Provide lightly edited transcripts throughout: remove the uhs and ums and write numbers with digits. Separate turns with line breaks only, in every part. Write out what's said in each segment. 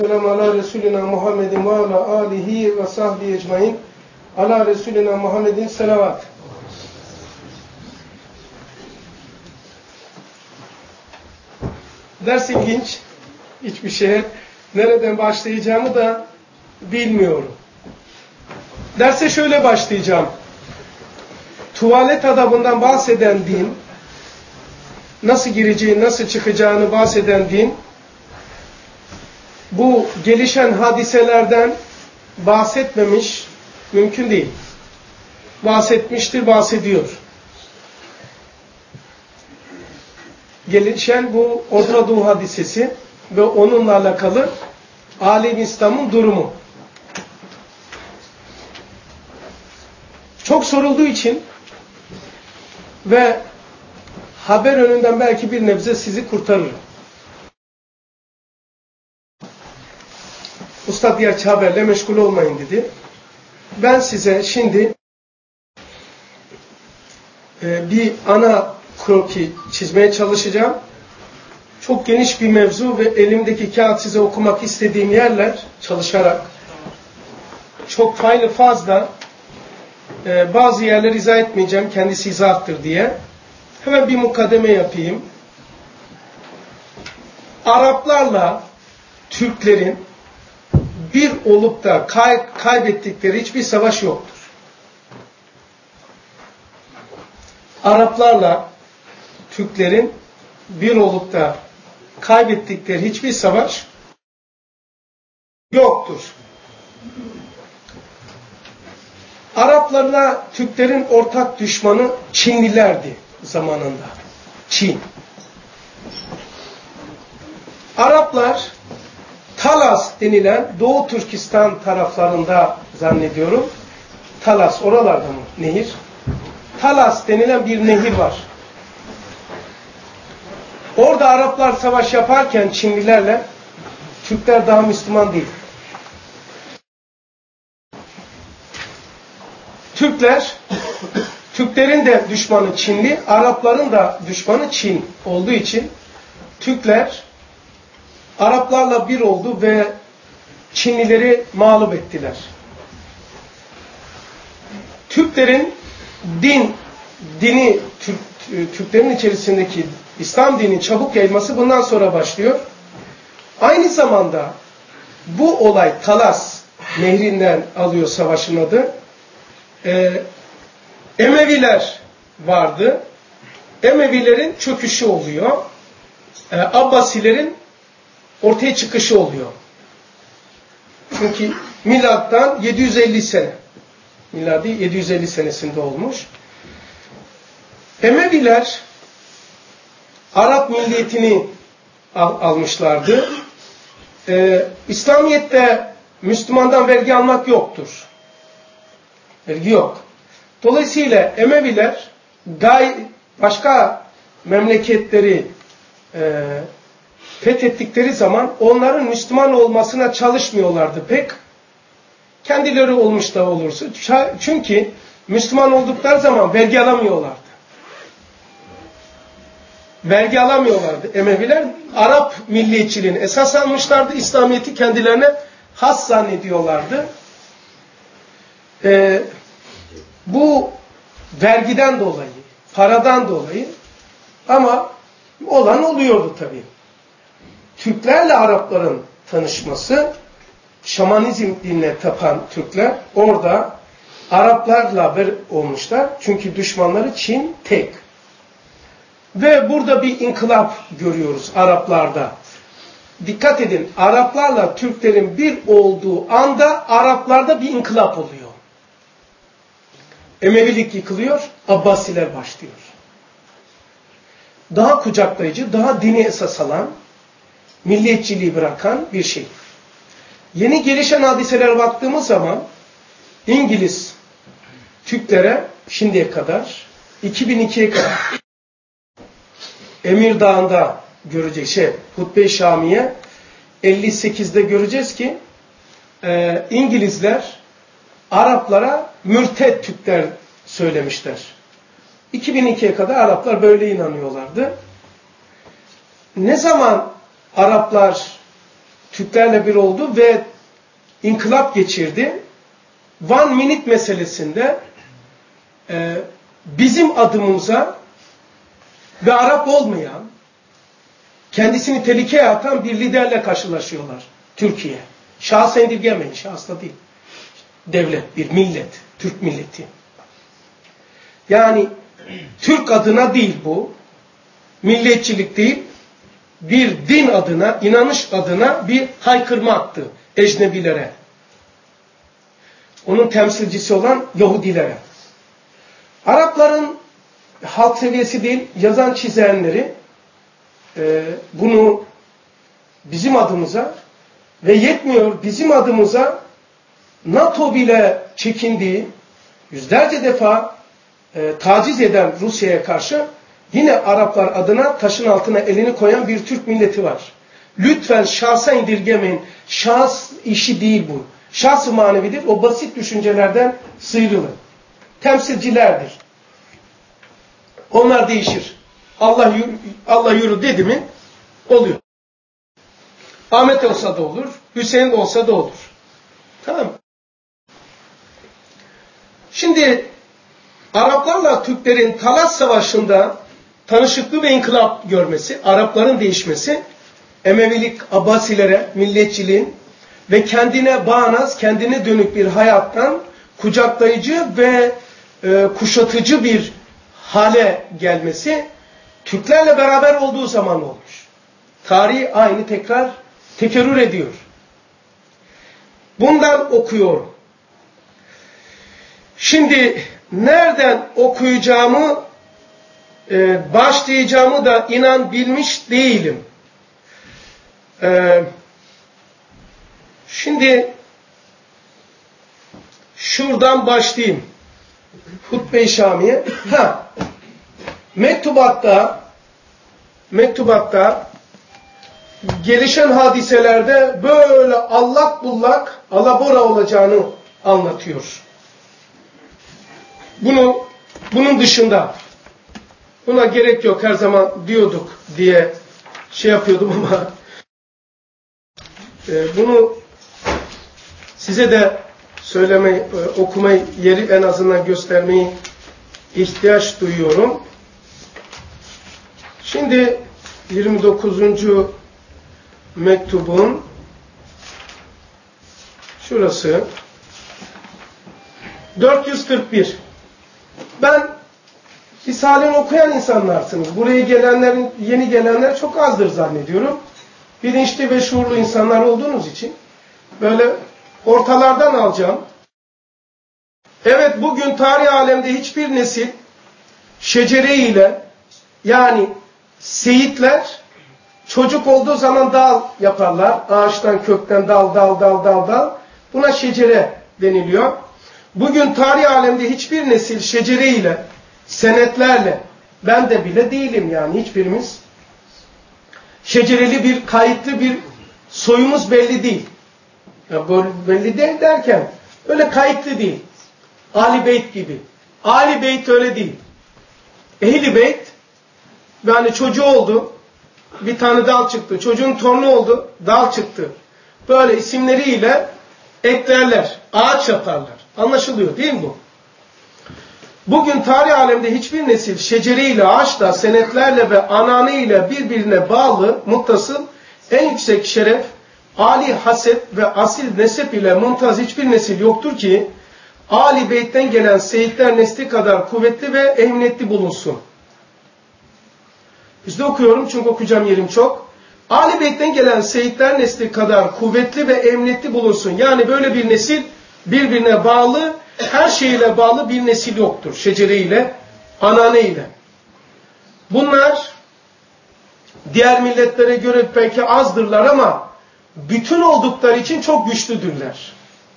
Ala Resulina Muhammedin ve ala alihi ve sahbihi ecmain. Ala Resulina Muhammedin selavat. Ders ilginç. Hiçbir şeye nereden başlayacağımı da bilmiyorum. Derse şöyle başlayacağım. Tuvalet adabından bahseden din, nasıl gireceği, nasıl çıkacağını bahseden din, bu gelişen hadiselerden bahsetmemiş, mümkün değil. Bahsetmiştir, bahsediyor. Gelişen bu Orta Doğu hadisesi ve onunla alakalı alem İslam'ın durumu. Çok sorulduğu için ve haber önünden belki bir nebze sizi kurtarır. Ustad gerçi haberle meşgul olmayın dedi. Ben size şimdi bir ana kroki çizmeye çalışacağım. Çok geniş bir mevzu ve elimdeki kağıt size okumak istediğim yerler çalışarak çok fazla bazı yerleri izah etmeyeceğim. Kendisi izahattır diye. Hemen bir mukaddeme yapayım. Araplarla Türklerin bir olup da kaybettikleri hiçbir savaş yoktur. Araplarla Türklerin bir olup da kaybettikleri hiçbir savaş yoktur. Araplarla Türklerin ortak düşmanı Çinlilerdi zamanında. Çin. Araplar Talas denilen Doğu Türkistan taraflarında zannediyorum. Talas oralarda mı? Nehir. Talas denilen bir nehir var. Orada Araplar savaş yaparken Çinlilerle Türkler daha Müslüman değil. Türklerin de düşmanı Çinli, Arapların da düşmanı Çin olduğu için Türkler Araplarla bir oldu ve Çinlileri mağlup ettiler. Türklerin Türklerin içerisindeki İslam dininin çabuk yayılması bundan sonra başlıyor. Aynı zamanda bu olay Talas nehrinden alıyor savaşın adı. Emeviler vardı. Emevilerin çöküşü oluyor. Abbasilerin ortaya çıkışı oluyor. Çünkü milattan 750 sene. Miladi 750 senesinde olmuş. Emeviler Arap milliyetini almışlardı. İslamiyet'te Müslümandan vergi almak yoktur. Vergi yok. Dolayısıyla Emeviler başka memleketleri fethettikleri zaman onların Müslüman olmasına çalışmıyorlardı pek. Kendileri olmuş da olursa. Çünkü Müslüman oldukları zaman vergi alamıyorlardı. Vergi alamıyorlardı Emeviler. Arap milliyetçiliğini esas almışlardı. İslamiyet'i kendilerine has zannediyorlardı. Bu vergiden dolayı, paradan dolayı ama olan oluyordu tabii. Türklerle Arapların tanışması, şamanizm dinine tapan Türkler orada Araplarla bir olmuşlar. Çünkü düşmanları Çin tek. Ve burada bir inkılap görüyoruz Araplarda. Dikkat edin, Araplarla Türklerin bir olduğu anda Araplarda bir inkılap oluyor. Emevilik yıkılıyor, Abbasiler başlıyor. Daha kucaklayıcı, daha dini esas alan, milliyetçiliği bırakan bir şey. Yeni gelişen hadiselere baktığımız zaman İngiliz Türklere şimdiye kadar 2002'ye kadar Emirdağ'ında göreceğiz. Hutbe-i Şamiye 58'de göreceğiz ki İngilizler Araplara mürted Türkler söylemişler. 2002'ye kadar Araplar böyle inanıyorlardı. Ne zaman Araplar Türklerle bir oldu ve inkılap geçirdi. One Minute meselesinde bizim adımıza ve Arap olmayan, kendisini tehlikeye atan bir liderle karşılaşıyorlar Türkiye. Şahsa indirgemeyin, şahsa değil. Devlet, bir millet, Türk milleti. Yani Türk adına değil bu, milliyetçilik değil, bir din adına, inanış adına bir haykırma attı ecnebilere. Onun temsilcisi olan Yahudilere. Arapların halk seviyesi değil, yazan çizenleri bunu bizim adımıza ve yetmiyor bizim adımıza NATO bile çekindiği, yüzlerce defa taciz eden Rusya'ya karşı yine Araplar adına taşın altına elini koyan bir Türk milleti var. Lütfen şahsa indirgemeyin. Şahs işi değil bu. Şahs-ı manevidir. O basit düşüncelerden sıyrılın. Temsilcilerdir. Onlar değişir. Allah yürü dedi mi oluyor. Ahmet olsa da olur, Hüseyin olsa da olur. Tamam mı? Şimdi Araplarla Türklerin Talas Savaşı'nda tanışıklığı ve inkılap görmesi, Arapların değişmesi, Emevilik, Abbasilere, milliyetçiliğin ve kendine bağnaz, kendine dönük bir hayattan kucaklayıcı ve kuşatıcı bir hale gelmesi Türklerle beraber olduğu zaman olmuş. Tarih aynı tekerrür ediyor. Bundan okuyorum. Şimdi nereden okuyacağımı, başlayacağımı da inan bilmiş değilim. Şimdi şuradan başlayayım. Hutbe-i Şamiye. Mektubatta gelişen hadiselerde böyle allak bullak, alabora olacağını anlatıyor. Bunun dışında buna gerek yok, her zaman diyorduk diye şey yapıyordum ama bunu size de söylemeyi, okumayı, yeri en azından göstermeyi ihtiyaç duyuyorum. Şimdi 29. mektubun şurası 441. Ben Risale'ni okuyan insanlarsınız. Buraya gelenlerin, yeni gelenler çok azdır zannediyorum. Bilinçli ve şuurlu insanlar olduğunuz için böyle ortalardan alacağım. Evet, bugün tarih alemde hiçbir nesil şecere ile, yani seyitler çocuk olduğu zaman dal yaparlar. Ağaçtan, kökten dal. Buna şecere deniliyor. Bugün tarih alemde hiçbir nesil şecere ile, senetlerle, ben de bile değilim yani hiçbirimiz, şecereli bir, kayıtlı bir soyumuz belli değil. Ya belli değil derken öyle kayıtlı değil. Ali Beyt gibi. Ali Beyt öyle değil. Ehli Beyt, yani çocuğu oldu, bir tane dal çıktı. Çocuğun torunu oldu, dal çıktı. Böyle isimleriyle eklerler, ağaç yaparlar. Anlaşılıyor değil mi bu? Bugün tarih alemde hiçbir nesil şeceriyle, ağaçla, senetlerle ve anane birbirine bağlı, muttasıl, en yüksek şeref, âli hasep ve asil nesep ile mumtaz hiçbir nesil yoktur ki, Ali Beyt'ten gelen seyitler nesli kadar kuvvetli ve ehemmiyetli bulunsun. İşte okuyorum çünkü okuyacağım yerim çok. Ali Beyt'ten gelen seyitler nesli kadar kuvvetli ve emniyetli bulunsun. Yani böyle bir nesil birbirine bağlı, her şeyle bağlı bir nesil yoktur. Şecereyle, ananeyle. Bunlar diğer milletlere göre belki azdırlar ama bütün oldukları için çok güçlüdürler.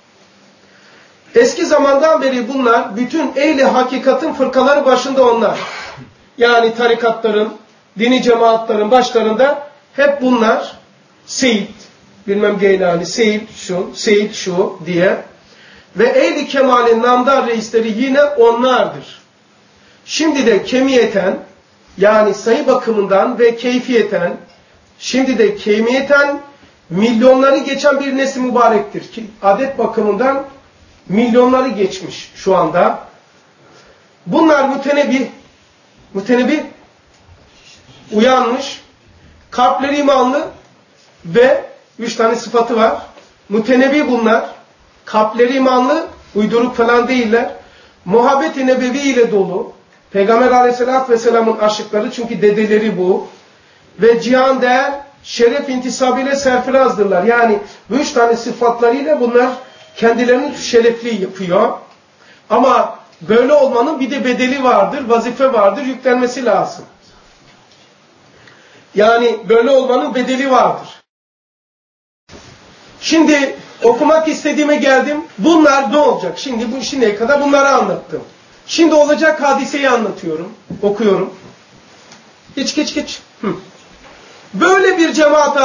Eski zamandan beri bunlar, bütün ehli hakikatin fırkaları başında onlar. Yani tarikatların, dini cemaatlerin başlarında hep bunlar Seyit, bilmem Geylani, Seyit şu diye ve ehli kemalin namdar reisleri yine onlardır. Şimdi de kemiyeten, yani sayı bakımından ve keyfiyeten, şimdi de kemiyeten milyonları geçen bir nesli mübarektir ki adet bakımından milyonları geçmiş şu anda. Bunlar mütenebbih, uyanmış, kalpleri imanlı ve 3 tane sıfatı var. Mütenebbih bunlar, kalpleri imanlı, uyduruk falan değiller. Muhabbet-i nebevi ile dolu. Peygamber aleyhissalatü vesselamın aşıkları, çünkü dedeleri bu. Ve cihan değer, şeref intisabıyla serfirazdırlar. Yani bu 3 tane sıfatlarıyla bunlar kendilerini şerefli yapıyor. Ama böyle olmanın bir de bedeli vardır, vazife vardır, yüklenmesi lazım. Yani böyle olmanın bedeli vardır. Şimdi okumak istediğime geldim. Bunlar ne olacak? Şimdiye kadar bunları anlattım. Şimdi olacak hadiseyi anlatıyorum, okuyorum. Geç. Böyle bir cemaat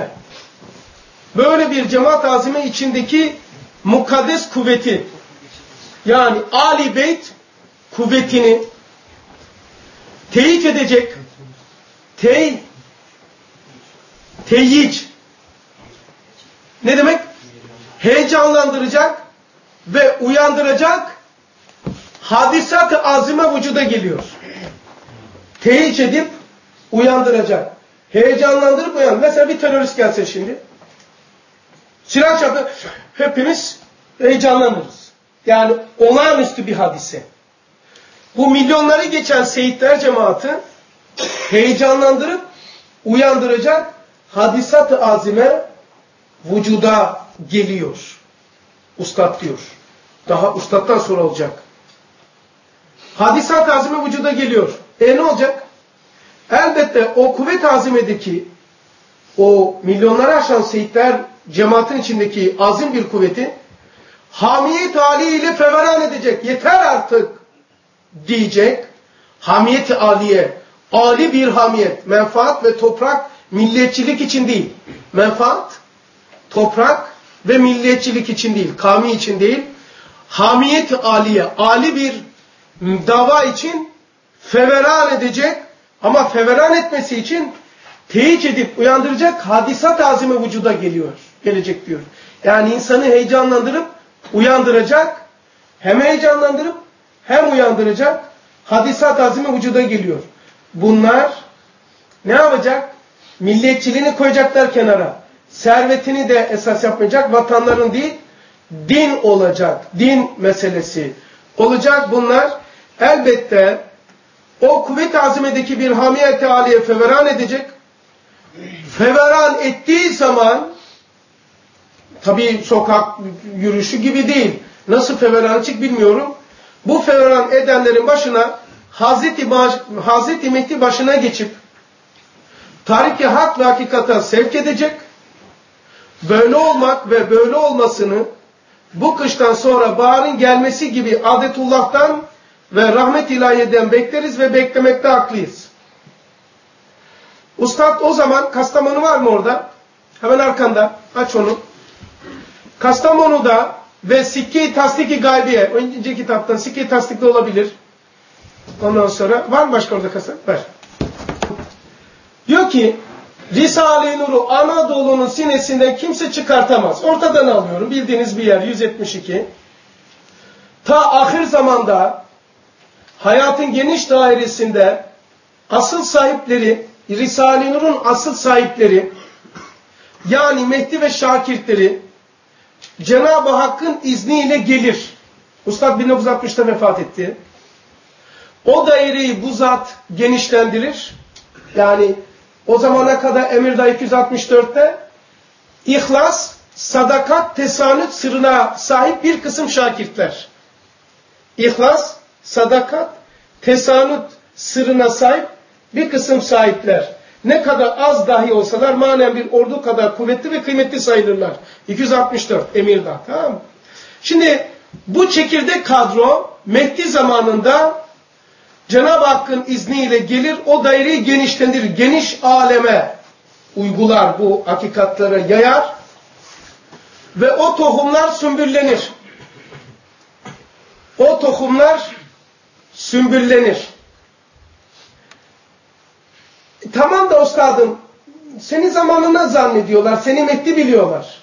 azime içindeki mukaddes kuvveti, yani Ali Beyt kuvvetini teyit edecek, teyyic ne demek? Heyecanlandıracak ve uyandıracak hadisat-ı azime vücuda geliyor. Teyit edip uyandıracak. Heyecanlandırıp uyandır. Mesela bir terörist gelse şimdi, silah çarpı, hepimiz heyecanlanırız. Yani olağanüstü bir hadise. Bu milyonları geçen seyitler cemaati heyecanlandırıp uyandıracak hadisat-ı azime vücuda geliyor. Ustad diyor. Daha ustadtan sonra olacak. Hadisat-ı azime vücuda geliyor. Ne olacak? Elbette o kuvvet azimedeki o milyonları aşan seyitler cemaatin içindeki azim bir kuvveti hamiyet Ali ile feveran edecek. Yeter artık diyecek. Hamiyet-i aliye. Ali bir hamiyet. Menfaat ve toprak milliyetçilik için değil. Menfaat, toprak ve milliyetçilik için değil. Kavmi için değil. Hamiyet-i aliye. Ali bir dava için feveran edecek. Ama feveran etmesi için teyit edip uyandıracak hadisat azime vücuda gelecek diyor. Yani insanı heyecanlandırıp uyandıracak, hem heyecanlandırıp hem uyandıracak hadisat azime vücuda geliyor. Bunlar ne yapacak? Milliyetçiliğini koyacaklar kenara. Servetini de esas yapmayacak, vatanların değil, din olacak. Din meselesi olacak bunlar. Elbette o kuvvet-i azimedeki bir hamiyet-i aliye feveran edecek. Feveran ettiği zaman, tabii sokak yürüyüşü gibi değil. Nasıl feveran edecek bilmiyorum. Bu feveran edenlerin başına Hazreti Mehdi başına geçip tarik-i hak ve hakikata sevk edecek. Böyle olmak ve böyle olmasını bu kıştan sonra baharın gelmesi gibi adetullah'tan ve rahmet ilahiyeden bekleriz ve beklemekte haklıyız. Ustad o zaman, Kastamonu var mı orada? Hemen arkanda. Aç onu. Kastamonu'da ve Sikke-i Tasdik-i Gaybiye, önce kitaptan Sikke-i Tasdik'te olabilir. Ondan sonra, var mı başka orada kasa? Var. Diyor ki, Risale-i Nur'u Anadolu'nun sinesinden kimse çıkartamaz. Ortadan alıyorum. Bildiğiniz bir yer, 172. Ta ahir zamanda hayatın geniş dairesinde asıl sahipleri, Risale-i Nur'un asıl sahipleri, yani Mehdi ve şakirtleri Cenab-ı Hakk'ın izniyle gelir. Ustad 1960'ta vefat etti. O daireyi bu zat genişlendirir. Yani o zamana kadar Emirdağ 264'te İhlas, sadakat, tesanüt sırrına sahip bir kısım şakirtler. İhlas, sadakat, tesanüt sırrına sahip bir kısım sahipler. Ne kadar az dahi olsalar manen bir ordu kadar kuvvetli ve kıymetli sayılırlar. 264 Emirdağ, tamam mı? Şimdi bu çekirdek kadro Mehdi zamanında Cenab-ı Hakk'ın izniyle gelir, o daireyi genişlendirir. Geniş aleme uygular, bu hakikatları yayar ve o tohumlar sümbüllenir. O tohumlar sümbüllenir. Tamam da ustadım, Seni zamanına zannediyorlar. Seni Mehdi biliyorlar.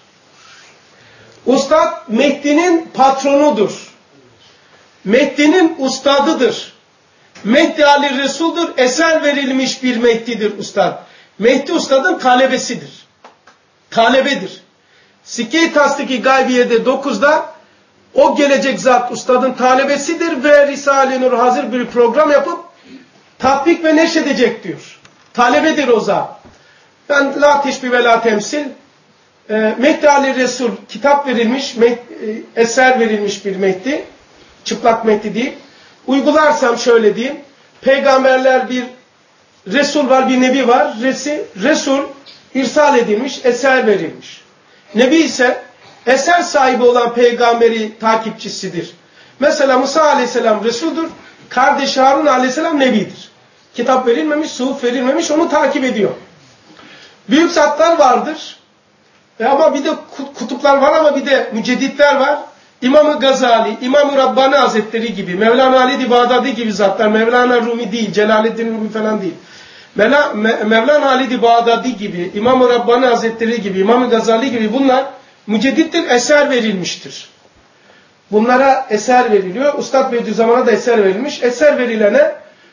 Ustad Mehdi'nin patronudur. Mehdi'nin ustadıdır. Mehdi Ali Resul'dur. Eser verilmiş bir Mehdi'dir ustad. Mehdi ustadın talebesidir. Talebedir. Sikke-i Tasdik-i Gaybiye'de 9'da o gelecek zat ustadın talebesidir ve Risale-i Nur hazır bir program yapıp tatbik ve neşredecek diyor. Talebedir o zat. Ben la teşbih ve la temsil. Mehdi Ali Resul kitap verilmiş, eser verilmiş bir Mehdi. Çıplak Mehdi değil. Uygularsam şöyle diyeyim. Peygamberler bir Resul var, bir Nebi var. Resul irsal edilmiş, eser verilmiş. Nebi ise eser sahibi olan peygamberi takipçisidir. Mesela Musa aleyhisselam Resul'dur. Kardeşi Harun aleyhisselam Nebidir. Kitap verilmemiş, suhuf verilmemiş, onu takip ediyor. Büyük zatlar vardır. Ama bir de kutuplar var ama bir de mücedditler var. İmam-ı Gazali, İmam-ı Rabbani Hazretleri gibi, Mevlana Ali Bağdadi gibi zatlar, Mevlana Rumi değil, Celaleddin Rumi falan değil. Mevlana Ali Bağdadi gibi, İmam-ı Rabbani Hazretleri gibi, İmam-ı Gazali gibi bunlar müceddittir, eser verilmiştir. Bunlara eser veriliyor. Ustad Bediüzzaman'a da eser verilmiş. Eser verilene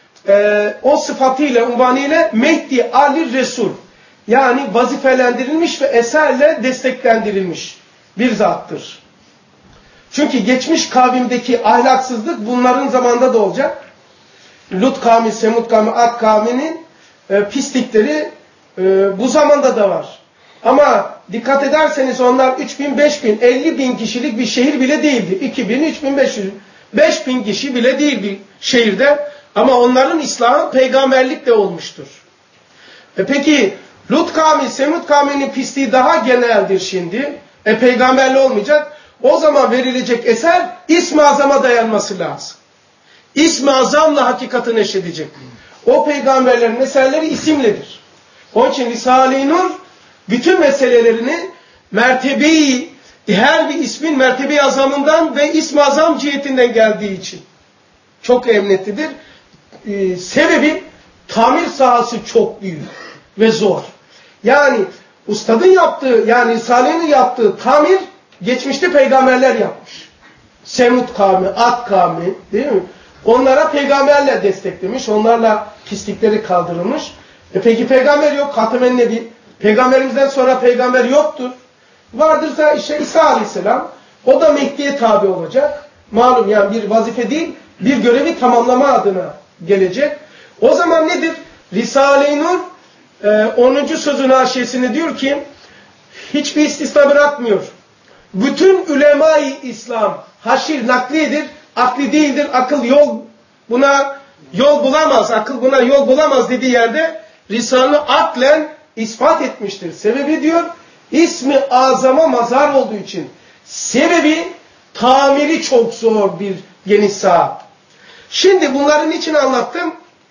o sıfatıyla, unvanıyla Mehdi Ali Resul. Yani vazifelendirilmiş ve eserle desteklendirilmiş bir zattır. Çünkü geçmiş kavimdeki ahlaksızlık bunların zamanında da olacak. Lut kavmi, Semud kavmi, Ad kavminin pislikleri bu zamanda da var. Ama dikkat ederseniz onlar 3000, 5000, 50 bin kişilik bir şehir bile değildi. 2000, 3500, 5000 kişi bile değil bir şehirde. Ama onların İslam'ı peygamberlikle olmuştur. Peki Lut kavmi, Semud kavminin pisliği daha geneldir şimdi. Peygamberli olmayacak. O zaman verilecek eser İsm-i Azam'a dayanması lazım. İsm-i Azam'la hakikati neşredecek. O peygamberlerin eserleri isimlidir. Onun için Risale-i Nur bütün meselelerini mertebeyi, her bir ismin mertebe-i azamından ve İsm-i Azam cihetinden geldiği için çok emniyetlidir. Sebebi tamir sahası çok büyük ve zor. Yani ustadın yaptığı, yani Risale'nin yaptığı tamir geçmişte peygamberler yapmış. Semud kavmi, Ad kavmi, değil mi? Onlara peygamberler desteklemiş, onlarla pislikleri kaldırılmış. Peki peygamber yok, Hatem-en Nebi. Peygamberimizden sonra peygamber yoktur. Vardırsa işte İsa Aleyhisselam, o da Mehdi'ye tabi olacak. Malum yani bir vazife değil, bir görevi tamamlama adına gelecek. O zaman nedir? Risale-i Nur 10. sözün haşiyesinde diyor ki, hiçbir istisna bırakmıyor. Bütün ulema-i İslam haşir naklidir, akli değildir, akıl buna yol bulamaz, akıl buna yol bulamaz dediği yerde Risale-i aklen ispat etmiştir. Sebebi diyor, İsmi Azam'a mazhar olduğu için. Sebebi tamiri çok zor bir geniş saha. Şimdi bunların için anlattım.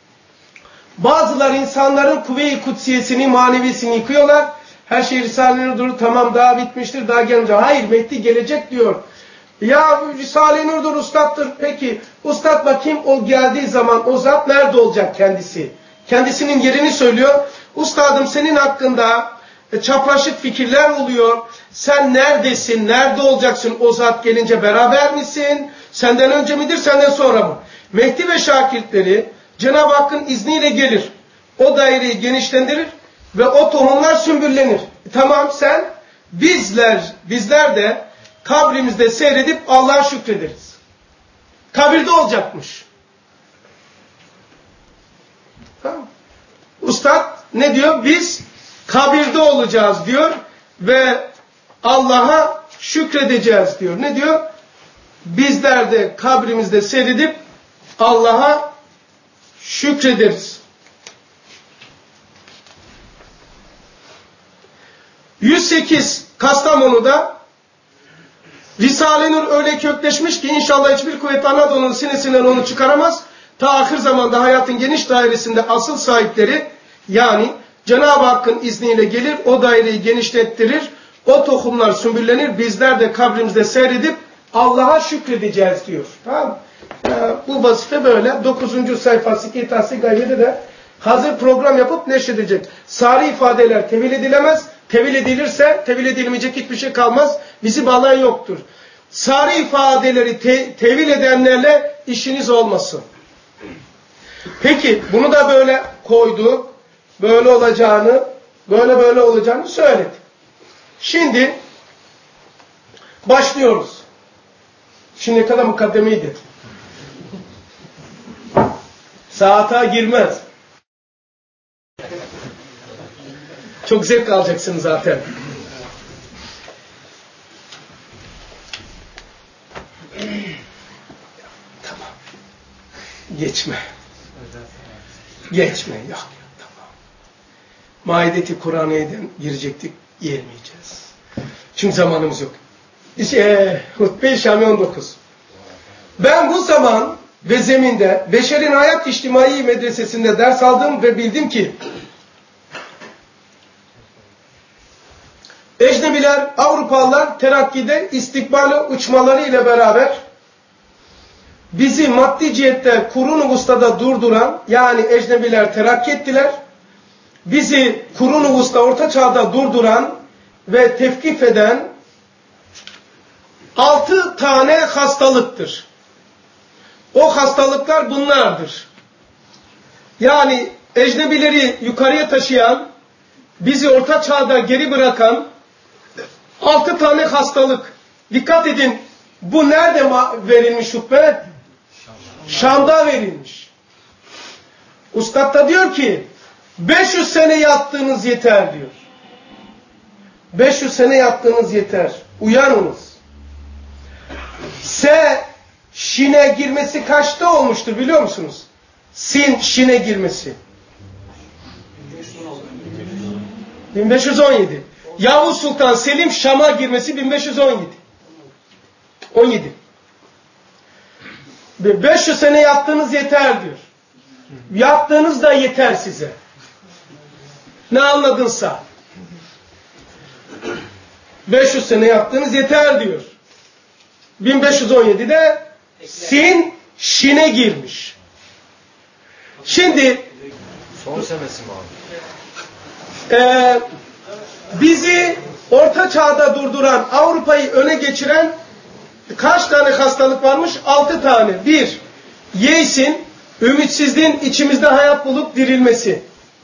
Bazılar insanların kuvve-i kutsiyesini, manevisini yıkıyorlar. Her şey Risale-i Nur'dur, tamam daha bitmiştir, daha gelince. Hayır, Mehdi gelecek diyor. Ya Risale-i Nur'dur, ustattır. Peki, ustad bakayım o geldiği zaman o zat nerede olacak kendisi? Kendisinin yerini söylüyor. Ustadım senin hakkında çapraşık fikirler oluyor. Sen neredesin, nerede olacaksın o zat gelince, beraber misin? Senden önce midir, senden sonra mı? Mehdi ve şakirtleri Cenab-ı Hakk'ın izniyle gelir. O daireyi genişlendirir ve o tohumlar sümbüllenir. Tamam sen, bizler de kabrimizde seyredip Allah'a şükrederiz. Kabirde olacakmış. Tamam. Ustad ne diyor? Biz kabirde olacağız diyor ve Allah'a şükredeceğiz diyor. Ne diyor? Bizler de kabrimizde seyredip Allah'a şükrederiz. 108 Kastamonu'da Risale-i Nur öyle kökleşmiş ki inşallah hiçbir kuvvet Anadolu'nun sinesinden onu çıkaramaz. Ta ahir zamanda hayatın geniş dairesinde asıl sahipleri yani Cenab-ı Hakk'ın izniyle gelir, o daireyi genişlettirir, o tohumlar sümbüllenir, bizler de kabrimizde seyredip Allah'a şükredeceğiz diyor. Tamam mı? Bu vazife böyle. 9. sayfası Sikke-i Tasdik Gaybiye'de de Hazır program yapıp neşredecek. Sari ifadeler tevil edilemez. Tevil edilirse tevil edilmeyecek hiçbir şey kalmaz. Bizi bağlayan yoktur. Sari ifadeleri tevil edenlerle işiniz olmasın. Peki bunu da böyle koydu. Böyle olacağını söyledi. Şimdi başlıyoruz. Şimdiye kadar mukaddemeydi. Saate girmez. Çok zevk alacaksınız zaten. Tamam. Geçme. Yok. Tamam. Maide-i Kur'an'dan girecektik. Girmeyeceğiz. Çünkü zamanımız yok. Hutbe-i Şami 19. Ben bu zaman ve zeminde Beşer'in Hayat İçtimai Medresesi'nde ders aldım ve bildim ki ecnebiler, Avrupalılar terakkide istikbali uçmaları ile beraber bizi maddi cihette kuru nüfusta durduran, yani ecnebiler terakki ettiler, bizi kuru nüfusta orta çağda durduran ve tevkif eden 6 tane hastalıktır. O hastalıklar bunlardır. Yani ecnebileri yukarıya taşıyan, bizi orta çağda geri bırakan 6 tane hastalık. Dikkat edin, bu nerede verilmiş hutbe? Şam'da verilmiş. Ustad da diyor ki 500 sene yattığınız yeter diyor. 500 sene yattığınız yeter. Uyanınız. Şine girmesi kaçta olmuştur biliyor musunuz? Şine girmesi. 1517. Yavuz Sultan Selim Şam'a girmesi 1517. 17. 500 sene yattığınız yeter diyor. Yattığınız da yeter size. Ne anladınsa. 500 sene yattığınız yeter diyor. 1517'de Şin'e girmiş. Şimdi
son senesi mi abi?
Bizi orta çağda durduran, Avrupa'yı öne geçiren kaç tane hastalık varmış? 6 tane. 1. Yeis'in, ümitsizliğin içimizde hayat bulup dirilmesi.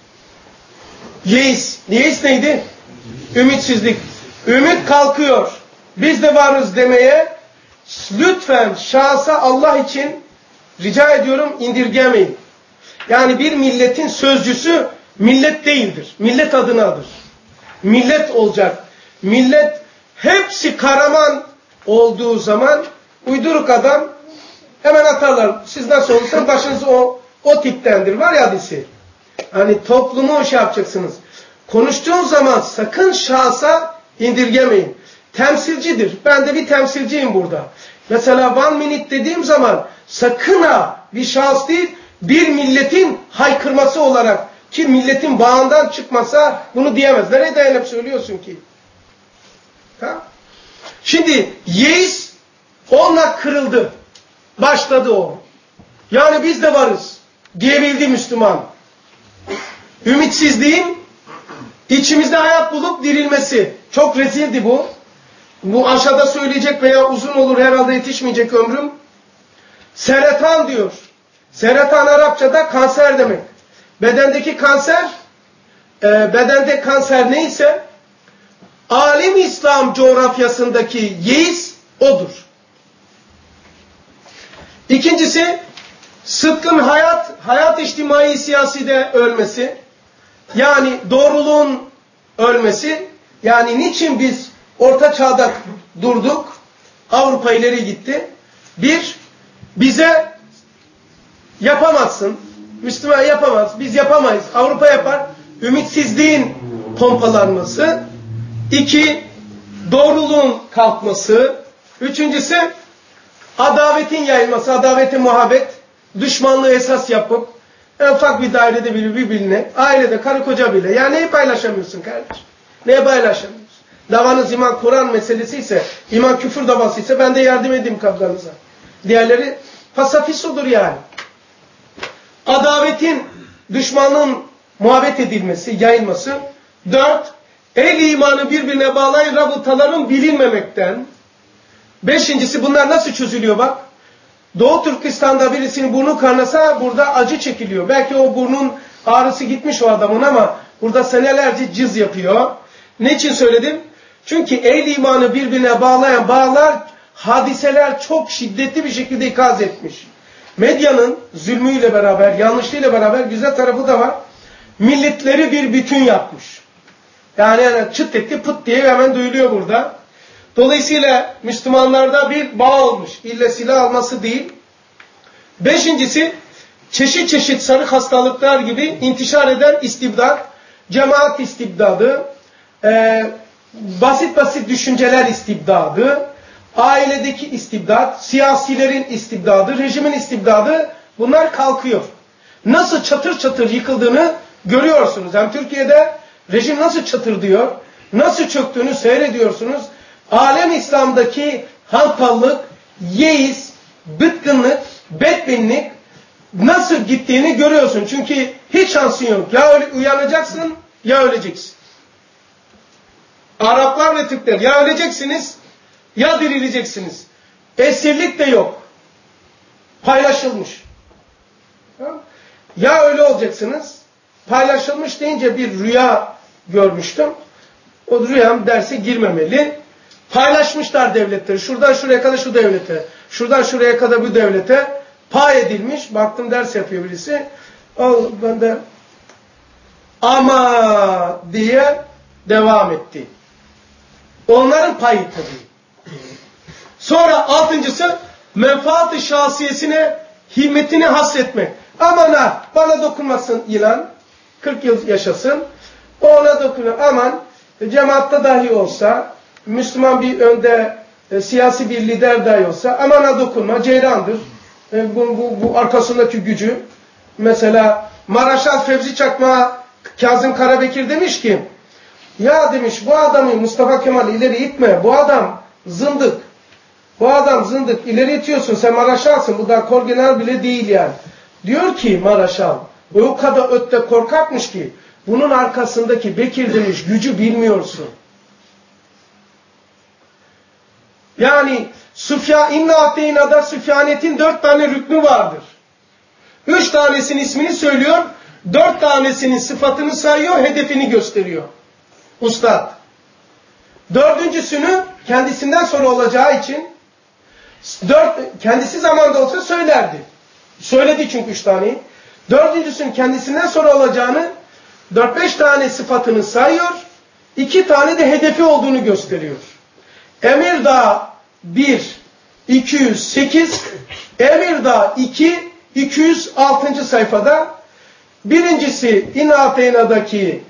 Yeis neydi? Ümitsizlik. Ümit kalkıyor. Biz de varız demeye lütfen şahsa Allah için rica ediyorum indirgemeyin. Yani bir milletin sözcüsü millet değildir. Millet adınadır. Millet olacak. Millet hepsi kahraman olduğu zaman uyduruk adam hemen atarlar. Siz nasıl olursa başınız o tiptendir. Var ya hadisi. Hani toplumu yapacaksınız. Konuştuğun zaman sakın şahsa indirgemeyin. Temsilcidir. Ben de bir temsilciyim burada. Mesela 1 minute dediğim zaman sakın ha bir şahıs değil bir milletin haykırması olarak ki milletin bağından çıkmasa bunu diyemez. Nereye dayanıp söylüyorsun ki? Ha? Şimdi Yeis onunla kırıldı. Başladı o. Yani biz de varız diyebildi Müslüman. Ümitsizliğin içimizde hayat bulup dirilmesi. Çok rezildi bu. Bu aşağıda söyleyecek veya uzun olur herhalde yetişmeyecek ömrüm. Seretan diyor. Seretan Arapçada kanser demek. Bedendeki kanser, bedende kanser neyse alim İslam coğrafyasındaki yeis odur. İkincisi sıdkın hayat içtimai siyaside ölmesi. Yani doğruluğun ölmesi. Yani niçin biz orta çağda durduk? Avrupa ileri gitti. Bir, bize yapamazsın. Müslüman yapamaz. Biz yapamayız. Avrupa yapar. Ümitsizliğin pompalanması. 2, doğruluğun kalkması. 3'üncüsü adavetin yayılması. Adavetin muhabbet. Düşmanlığı esas yapıp ufak bir dairede birbirine, ailede karı koca bile. Ya neyi paylaşamıyorsun kardeş? Neyi paylaşamıyorsun? Davanız iman Kur'an meselesi ise, iman küfür davası ise ben de yardım edeyim kavganıza. Diğerleri pasafis olur yani. Adavetin düşmanlığın muhabbet edilmesi, yayılması. 4. Ehli imanı birbirine bağlayan rabıtaların bilinmemekten. 5. Bunlar nasıl çözülüyor bak. Doğu Türkistan'da birisinin burnu kanasa burada acı çekiliyor. Belki o burnun ağrısı gitmiş o adamın ama burada senelerce cız yapıyor. Ne için söyledim? Çünkü ehli imanı birbirine bağlayan bağlar, hadiseler çok şiddetli bir şekilde ikaz etmiş. Medyanın zulmüyle beraber, yanlışlığıyla beraber güzel tarafı da var. Milletleri bir bütün yapmış. Yani çıt etti pıt diye hemen duyuluyor burada. Dolayısıyla Müslümanlarda bir bağ olmuş. İlle silah alması değil. 5. çeşit çeşit sarı hastalıklar gibi intişar eden istibdat, cemaat istibdadı, basit basit düşünceler istibdadı, ailedeki istibdat, siyasilerin istibdadı, rejimin istibdadı, bunlar kalkıyor. Nasıl çatır çatır yıkıldığını görüyorsunuz. Hem Türkiye'de rejim nasıl çatır diyor, nasıl çöktüğünü seyrediyorsunuz. Alem İslam'daki hantallık, yeis, bıtkınlık, bedbinlik nasıl gittiğini görüyorsun. Çünkü hiç şansın yok. Ya uyanacaksın ya öleceksin. Araplar ve Türkler ya öleceksiniz ya dirileceksiniz. Esirlik de yok. Paylaşılmış. Ya öyle olacaksınız. Paylaşılmış deyince bir rüya görmüştüm. O rüyam derse girmemeli. Paylaşmışlar devletleri. Şuradan şuraya kadar şu devlete. Şuradan şuraya kadar bu devlete. Pay edilmiş. Baktım ders yapıyor birisi. Ben de ama diye devam etti. Onların payı tabii. Sonra 6. menfaat-ı şahsiyesine himmetini hasretmek. Aman ha bana dokunmasın ilan. 40 yıl yaşasın. Ona dokunuyor. Aman cemaatta dahi olsa, Müslüman bir önde, siyasi bir lider dahi olsa aman ha dokunma, ceyrandır. Bu arkasındaki gücü. Mesela Maraşal Fevzi Çakma Kazım Karabekir demiş ki, ya demiş bu adamı Mustafa Kemal ileri itme, bu adam zındık. Bu adam zındık, ileri itiyorsun, sen Maraşalsın, bu da Korgeneral bile değil yani. Diyor ki Maraşal, o kadar ötte korkakmış ki, bunun arkasındaki Bekir demiş, gücü bilmiyorsun. Yani İnna Ateyna'da Süfyanet'in 4 tane rüknü vardır. 3 tanesinin ismini söylüyor, 4 tanesinin sıfatını sayıyor, hedefini gösteriyor. Ustad. 4.'sünü kendisinden sonra olacağı için kendisi zamanda olsa söylerdi. Söyledi çünkü 3 taneyi. 4.'sünün kendisinden sonra olacağını 4-5 tane sıfatını sayıyor. 2 tane de hedefi olduğunu gösteriyor. Emirdağ 1, 208, Emirdağ 2, 206. sayfada. Birincisi İnna Ateyna'daki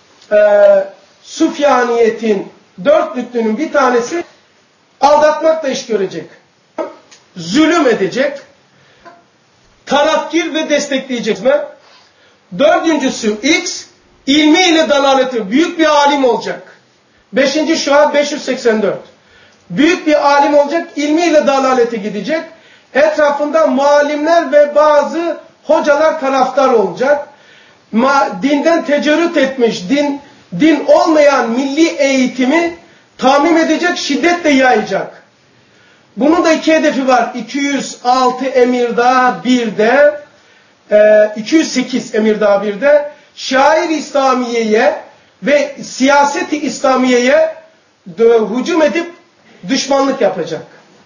Süfyaniyet'in 4 rüknünün bir tanesi aldatmakla iş görecek. Zulüm edecek. Tarafgir ve destekleyecek mi? 4. X ilmiyle dalaleti büyük bir alim olacak. 5. Şuab 584. Büyük bir alim olacak, ilmiyle dalalete gidecek. Etrafında muallimler ve bazı hocalar taraftar olacak. Dinden tecerrüt etmiş, din olmayan milli eğitimi tamim edecek, şiddetle yayacak. Bunun da 2 hedefi var. 206 Emirdağ 1'de, 208 Emirdağ 1'de şair İslamiye'ye ve siyaseti İslamiye'ye hücum edip düşmanlık yapacak.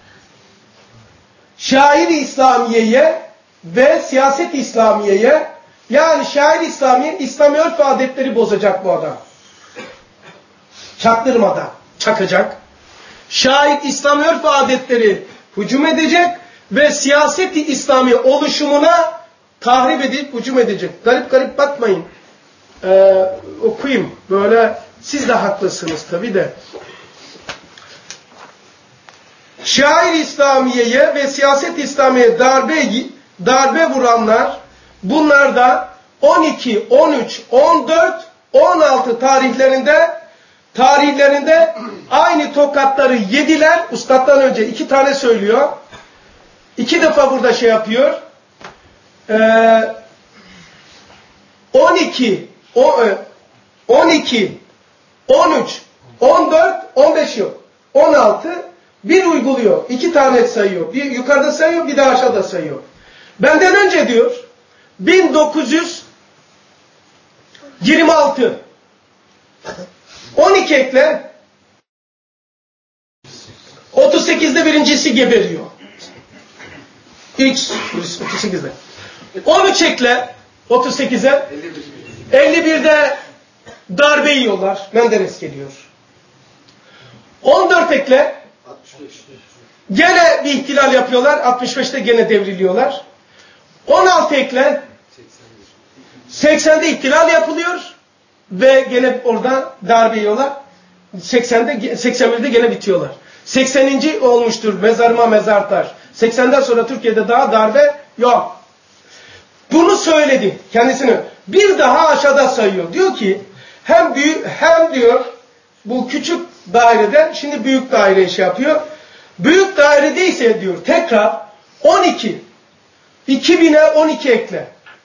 Şair İslamiye'ye ve siyaset İslamiye'ye, yani şair İslamiye, İslami örf ve adetleri bozacak bu adam. Çaktırmadan çakacak. Şair İslami örf ve adetleri hücum edecek ve siyaseti İslami oluşumuna tahrip edip hücum edecek. Garip garip bakmayın. Okuyayım. Böyle siz de haklısınız tabii de. Şair İslamiye'ye ve siyaset İslamiye'ye darbe vuranlar, bunlar da 12, 13, 14, 16 tarihlerinde aynı tokatları yediler. Üstad'dan önce 2 tane söylüyor. 2 defa burada şey yapıyor. 12, 12, 13, 14, 15 yok. 16, bir uyguluyor. 2 tane sayıyor. Bir yukarıda sayıyor, bir de aşağıda sayıyor. Benden önce diyor, 1926. 12 ekle. 38'de birincisi geberiyor. X 38'de. 13 ekle 38'e. 51'de darbe yiyorlar. Menderes geliyor. 14 ekle. Gene bir ihtilal yapıyorlar. 65'te gene devriliyorlar. 16 ekle. 80'de ihtilal yapılıyor. Ve gene orada darbe yiyorlar. 81'de gene bitiyorlar. 80. olmuştur mezarıma mezar taş. 80'den sonra Türkiye'de daha darbe yok. Bunu söyledi kendisine. Bir daha aşağıda sayıyor. Diyor ki hem diyor bu küçük dairede şimdi büyük daire iş yapıyor. Büyük dairede ise diyor tekrar 12. 2000'e 12 ekle.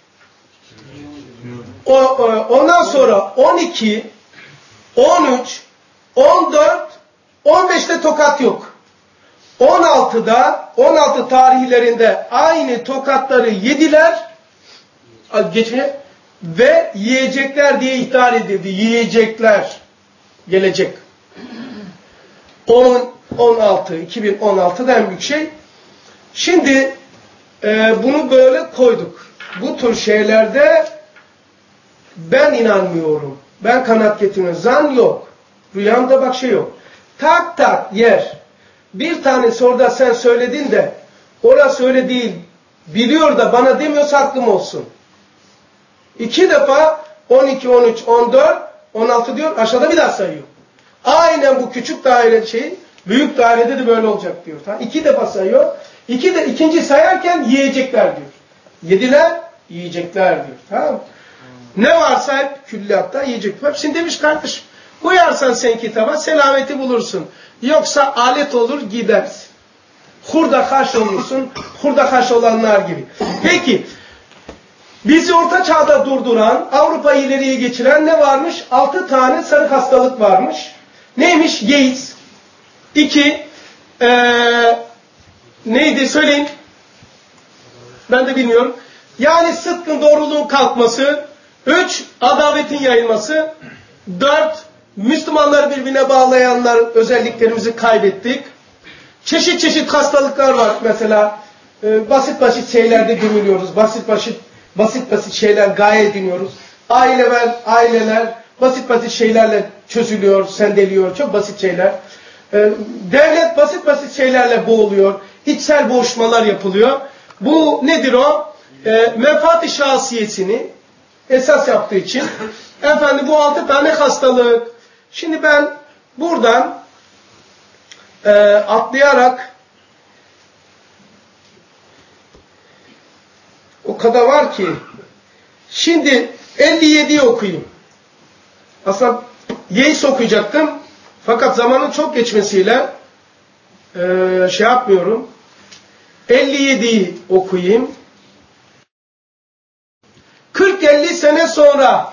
Ondan sonra 12, 13, 14, 15'te tokat yok. 16 tarihlerinde aynı tokatları yediler ve yiyecekler diye ihtar edildi. Yiyecekler gelecek. 2016'da en büyük şey. Şimdi bunu böyle koyduk. Bu tür şeylerde ben inanmıyorum. Ben kanaat getirmiyorum. Zan yok. Rüyamda bak şey yok. Tak tak yer. Bir tanesi orada sen söyledin de orası öyle değil. Biliyor da bana demiyorsa aklım olsun. 2 defa 12, 13, 14, 16 diyor. Aşağıda bir daha sayıyor. Aynen bu küçük daire şey. Büyük dairede de böyle olacak diyor. 2 defa sayıyor. İkinci sayarken yiyecekler diyor. Yediler, yiyecekler diyor. Tamam mı? Ne varsa hep külliyatta yiyecek. Hepsini demiş kardeş. Koyarsan sen kitaba selameti bulursun. Yoksa alet olur gidersin. Hurda haş olursun. Hurda haş olanlar gibi. Peki. Bizi orta çağda durduran, Avrupa'yı ileriye geçiren ne varmış? 6 tane sarı hastalık varmış. Neymiş? AIDS. 2. Neydi? Söyleyin. Ben de bilmiyorum. Yani sıdkın doğruluğun kalkması. 3. Adavetin yayılması. 4. Müslümanları birbirine bağlayanlar özelliklerimizi kaybettik. Çeşit çeşit hastalıklar var. Mesela basit basit şeylerde gömülüyoruz. Basit basit şeyler gaye ediniyoruz. Aileler basit basit şeylerle çözülüyor, sendeliyor. Çok basit şeyler. Devlet basit şeylerle boğuluyor. İçsel boğuşmalar yapılıyor. Bu nedir o? Menfaat-i şahsiyetini esas yaptığı için efendim bu 6 tane hastalık. Şimdi ben buradan atlayarak o kadar var ki şimdi 57'yi okuyayım. Aslında Yeis okuyacaktım. Fakat zamanın çok geçmesiyle şey yapmıyorum. 57'yi okuyayım. 40-50 sene sonra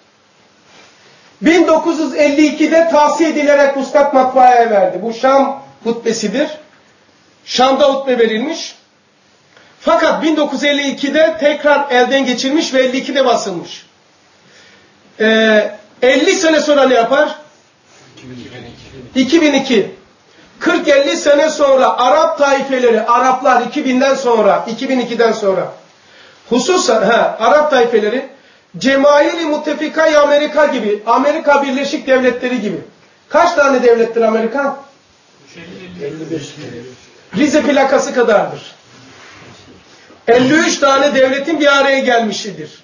1952'de tavsiye edilerek Üstad matbaaya verdi. Bu Şam hutbesidir. Şam'da hutbe verilmiş. Fakat 1952'de tekrar elden geçirilmiş ve 52'de basılmış. 50 sene sonra ne yapar? 2002. 40-50 sene sonra Arap taifeleri, Araplar 2002'den sonra hususen Arap taifeleri Cemail-i Müttefikay Amerika gibi, Amerika Birleşik Devletleri gibi. Kaç tane devlettir Amerika? 55. Rize plakası kadardır. 53 tane devletin bir araya gelmişidir.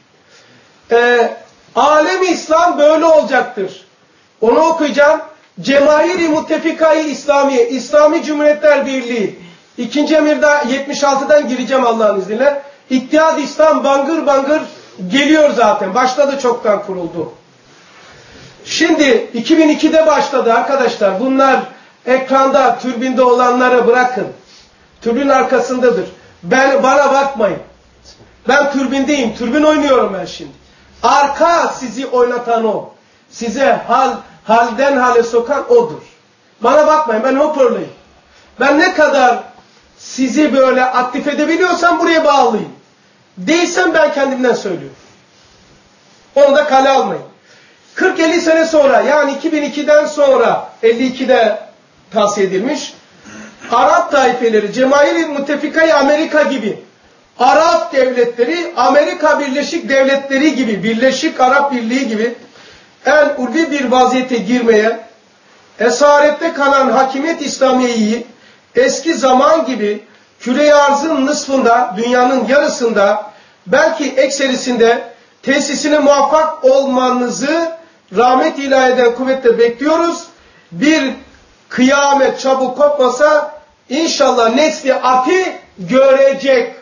Alem-i İslam böyle olacaktır. Onu okuyacağım. Cemail-i Müttefikay İslamiye, İslami Cumhuriyetler Birliği. 2. emirde 76'dan gireceğim Allah'ın izniyle. İttihad İslam bangır bangır geliyor zaten. Başladı, çoktan kuruldu. Şimdi 2002'de başladı arkadaşlar. Bunlar ekranda, türbinde olanları bırakın. Türbün arkasındadır. Bana bakmayın. Ben türbindeyim. Türbün oynuyorum ben şimdi. Arka sizi oynatan o. Size halden hale sokan odur. Bana bakmayın, ben hoparlıyım. Ben ne kadar sizi böyle aktif edebiliyorsam buraya bağlıyım. Değilsem ben kendimden söylüyorum. Onu da kale almayın. 40-50 sene sonra, yani 2002'den sonra, 52'de tavsiye edilmiş, Arap taifeleri, Cemaahir-i Müttefikayı Amerika gibi, Arap devletleri, Amerika Birleşik Devletleri gibi, Birleşik Arap Birliği gibi en ulvi bir vaziyete girmeye, esarette kalan hakimiyet İslamiye'yi eski zaman gibi küre-i arzın nısfında, dünyanın yarısında, belki ekserisinde tesisine muvaffak olmanızı rahmet ilahiden kuvvetle bekliyoruz. Bir kıyamet çabuk kopmasa inşallah nesli ati görecek.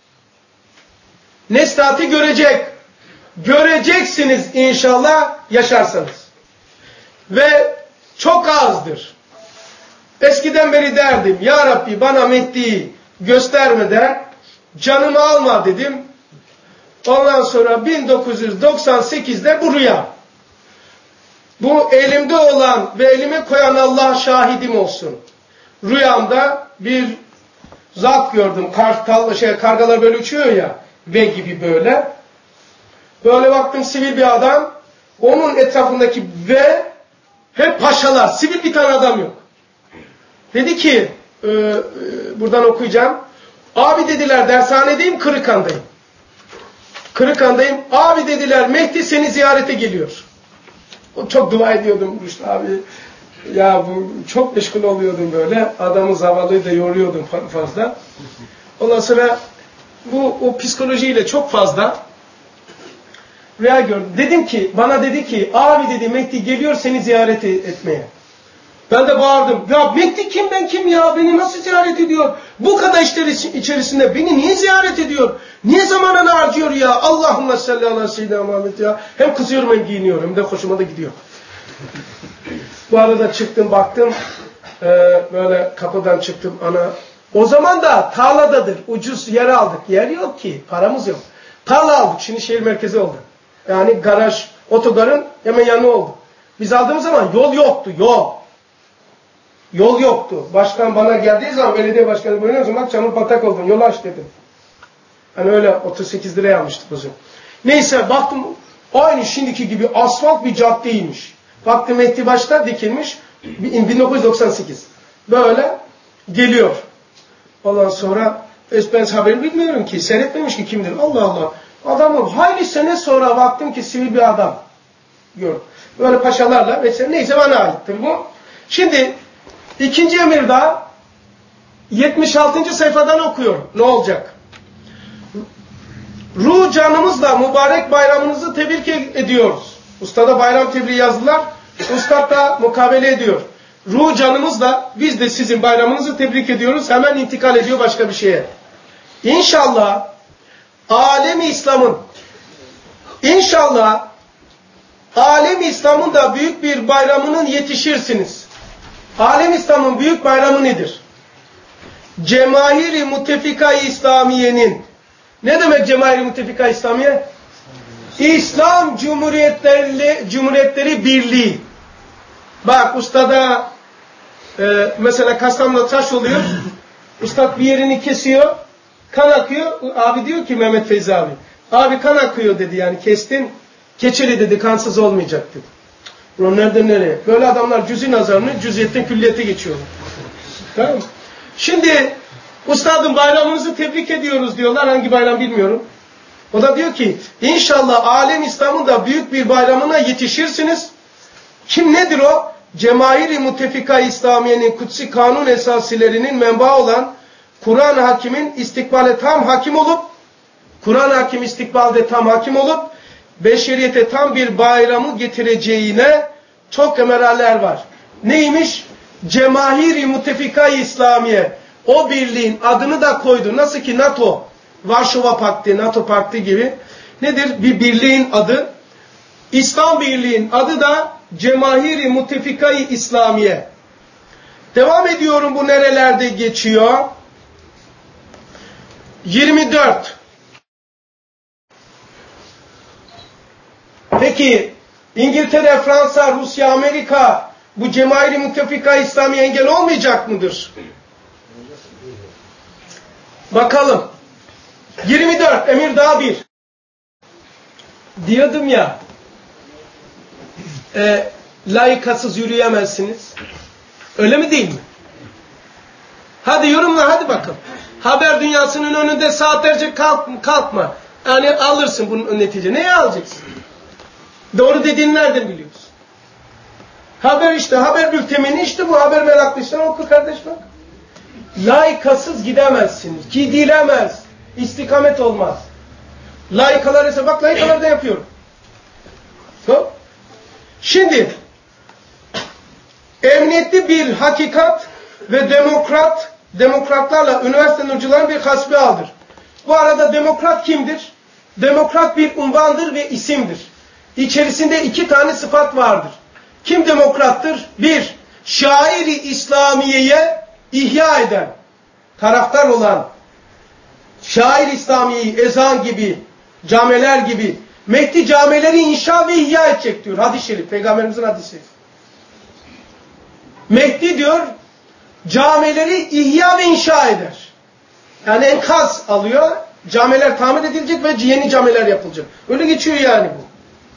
Nesli ati görecek. Göreceksiniz inşallah yaşarsanız. Ve çok azdır. Eskiden beri derdim, Ya Rabbi bana Mehdi'yi göstermeden canımı alma dedim. Ondan sonra 1998'de bu rüya. Bu elimde olan ve elime koyan Allah şahidim olsun. Rüyamda bir zat gördüm. Kargalar böyle uçuyor ya. V gibi böyle. Böyle baktım, sivil bir adam. Onun etrafındaki V hep paşalar. Sivil bir tane adam yok. Dedi ki, buradan okuyacağım. Abi dediler, dershanedeyim, Kırıkhan'dayım. Kırıkhan'dayım. Abi dediler, Mehdi seni ziyarete geliyor. Çok dua ediyordum Rüştü abi. Ya bu çok meşgul oluyordum böyle. Adamı zavallıyı da yoruyordum fazla. Ondan sonra o psikolojiyle çok fazla rüya gördüm. Dedim ki, bana dedi ki, abi dedi Mehdi geliyor seni ziyaret etmeye. Ben de bağırdım. Ya Mehdi kim, ben kim ya? Beni nasıl ziyaret ediyor? Bu kadar işler içerisinde beni niye ziyaret ediyor? Niye zamanını harcıyor ya? Allahümme salli ala seyyidina Muhammed ya. Hem kızıyorum hem giyiniyorum. Hem de hoşuma da gidiyor. Bu arada çıktım baktım. Böyle kapıdan çıktım ana. O zaman da tarladadır. Ucuz yer aldık. Yer yok ki. Paramız yok. Tarla aldık. Şimdi şehir merkezi oldu. Yani garaj, otogarın hemen yanı oldu. Biz aldığımız zaman yol yoktu. Yol yoktu. Başkan bana geldiği zaman belediye başkanı buyuruyor, o zaman çamur patak oldun. Yol aç dedim. Hani öyle 38 liraya almıştık o zaman. Neyse baktım aynı şimdiki gibi asfalt bir caddeymiş. Baktım Mehdi başta dikilmiş. 1998. Böyle geliyor. Ondan sonra ben haberini bilmiyorum ki. Seyretmemiş ki kimdir. Allah Allah. Adamın hayli sene sonra baktım ki sivil bir adam. Gördüm. Böyle paşalarla mesela neyse bana aittir bu. Şimdi İkinci emirde 76. sayfadan okuyorum. Ne olacak? Ruh canımızla mübarek bayramınızı tebrik ediyoruz. Ustada bayram tebriği yazdılar. Ustad da mukabele ediyor. Ruh canımızla biz de sizin bayramınızı tebrik ediyoruz. Hemen intikal ediyor başka bir şeye. İnşallah alem-i İslam'ın da büyük bir bayramının yetişirsiniz. Alem İslam'ın büyük bayramı nedir? Cemaahir-i Müttefika-i İslamiye'nin. Ne demek Cemaahir-i Müttefika İslamiye? İslam Cumhuriyetleri Birliği. Bak ustada mesela Kastamonu'da taş oluyor. Ustad bir yerini kesiyor. Kan akıyor. Abi diyor ki Mehmet Feyzi abi. Abi kan akıyor dedi, yani kestin. Keçeli dedi, kansız olmayacak dedi. Ulan nereden nereye? Böyle adamlar cüz-i nazarını cüziyetten külliyete geçiyorlar. Tamam mı? Şimdi ustadım bayramınızı tebrik ediyoruz diyorlar. Hangi bayram bilmiyorum. O da diyor ki inşallah alem İslam'ın da büyük bir bayramına yetişirsiniz. Kim nedir o? Cemaahir-i Müttefika İslamiye'nin kutsi kanun esasilerinin menbaı olan Kur'an-ı Hakim'in istikbale tam hakim olup Kur'an-ı Hakim istikbalde tam hakim olup beşeriyete tam bir bayramı getireceğine çok emaraller var. Neymiş? Cemaahir-i Müttefika-i İslamiye. O birliğin adını da koydu. Nasıl ki NATO, Varşova Paktı, NATO Paktı gibi. Nedir? Bir birliğin adı. İslam Birliği'nin adı da Cemaahir-i Müttefika-i İslamiye. Devam ediyorum, bu nerelerde geçiyor? 24. Peki İngiltere, Fransa, Rusya, Amerika bu Cemail-i Müttefika İslamiye engel olmayacak mıdır? Bakalım. 24 Emirdağ 1. Diyordum ya laikasız yürüyemezsiniz. Öyle mi değil mi? Hadi yorumla, hadi bakalım. Haber dünyasının önünde saatlerce kalkma. Yani alırsın bunun netice. Neye alacaksın? Doğru dediğini nereden biliyorsun? Haber işte, haber bültenini işte bu haber meraklıysan oku kardeş bak. Laikasız gidemezsiniz. Gidilemez. İstikamet olmaz. Laikalar ise bak laikalar da yapıyorum. Şimdi emniyetli bir hakikat ve demokratlarla üniversite hocaların bir hasbihaldir. Bu arada demokrat kimdir? Demokrat bir unvandır ve isimdir. İçerisinde 2 tane sıfat vardır. Kim demokrattır? 1. Şairi İslamiye'ye ihya eden, taraftar olan, şair İslamiye'yi ezan gibi, camiler gibi, Mehdi camileri inşa ve ihya edecek diyor hadis-i şerif, Peygamberimizin hadisi şerif. Mehdi diyor, camileri ihya ve inşa eder. Yani enkaz alıyor, camiler tamir edilecek ve yeni camiler yapılacak. Öyle geçiyor yani bu.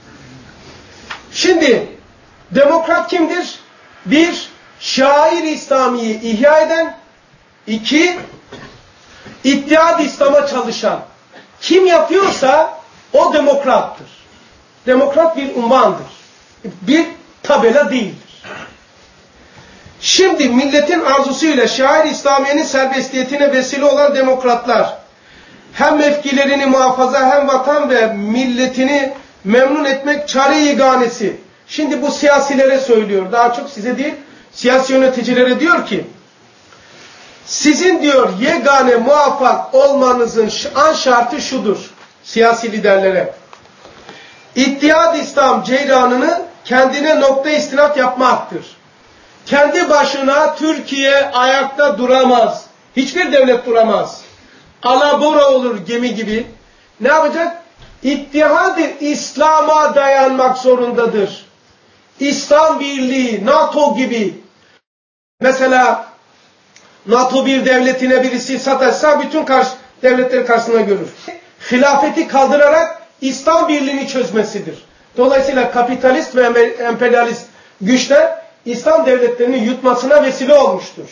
Şimdi, demokrat kimdir? 1. Şair İslami'yi ihya eden. 2. İttihad-ı İslam'a çalışan. Kim yapıyorsa o demokrattır. Demokrat bir unvandır. Bir tabela değildir. Şimdi milletin arzusuyla şair İslamiye'nin serbestiyetine vesile olan demokratlar hem mevkilerini muhafaza hem vatan ve milletini memnun etmek çare yeganesi. Şimdi bu siyasilere söylüyor. Daha çok size değil, siyasi yöneticilere diyor ki sizin diyor yegane muvaffak olmanızın an şartı şudur. Siyasi liderlere. İttihad-ı İslam ceyranını kendine nokta istinat yapmaktır. Kendi başına Türkiye ayakta duramaz. Hiçbir devlet duramaz. Alabora olur gemi gibi. Ne yapacak? İttihad-ı İslam'a dayanmak zorundadır. İslam Birliği, NATO gibi. Mesela NATO bir devletine birisi sataşsa bütün devletleri karşısına görür. Hilafeti kaldırarak İslam Birliği'ni çözmesidir. Dolayısıyla kapitalist ve emperyalist güçler İslam devletlerini yutmasına vesile olmuştur.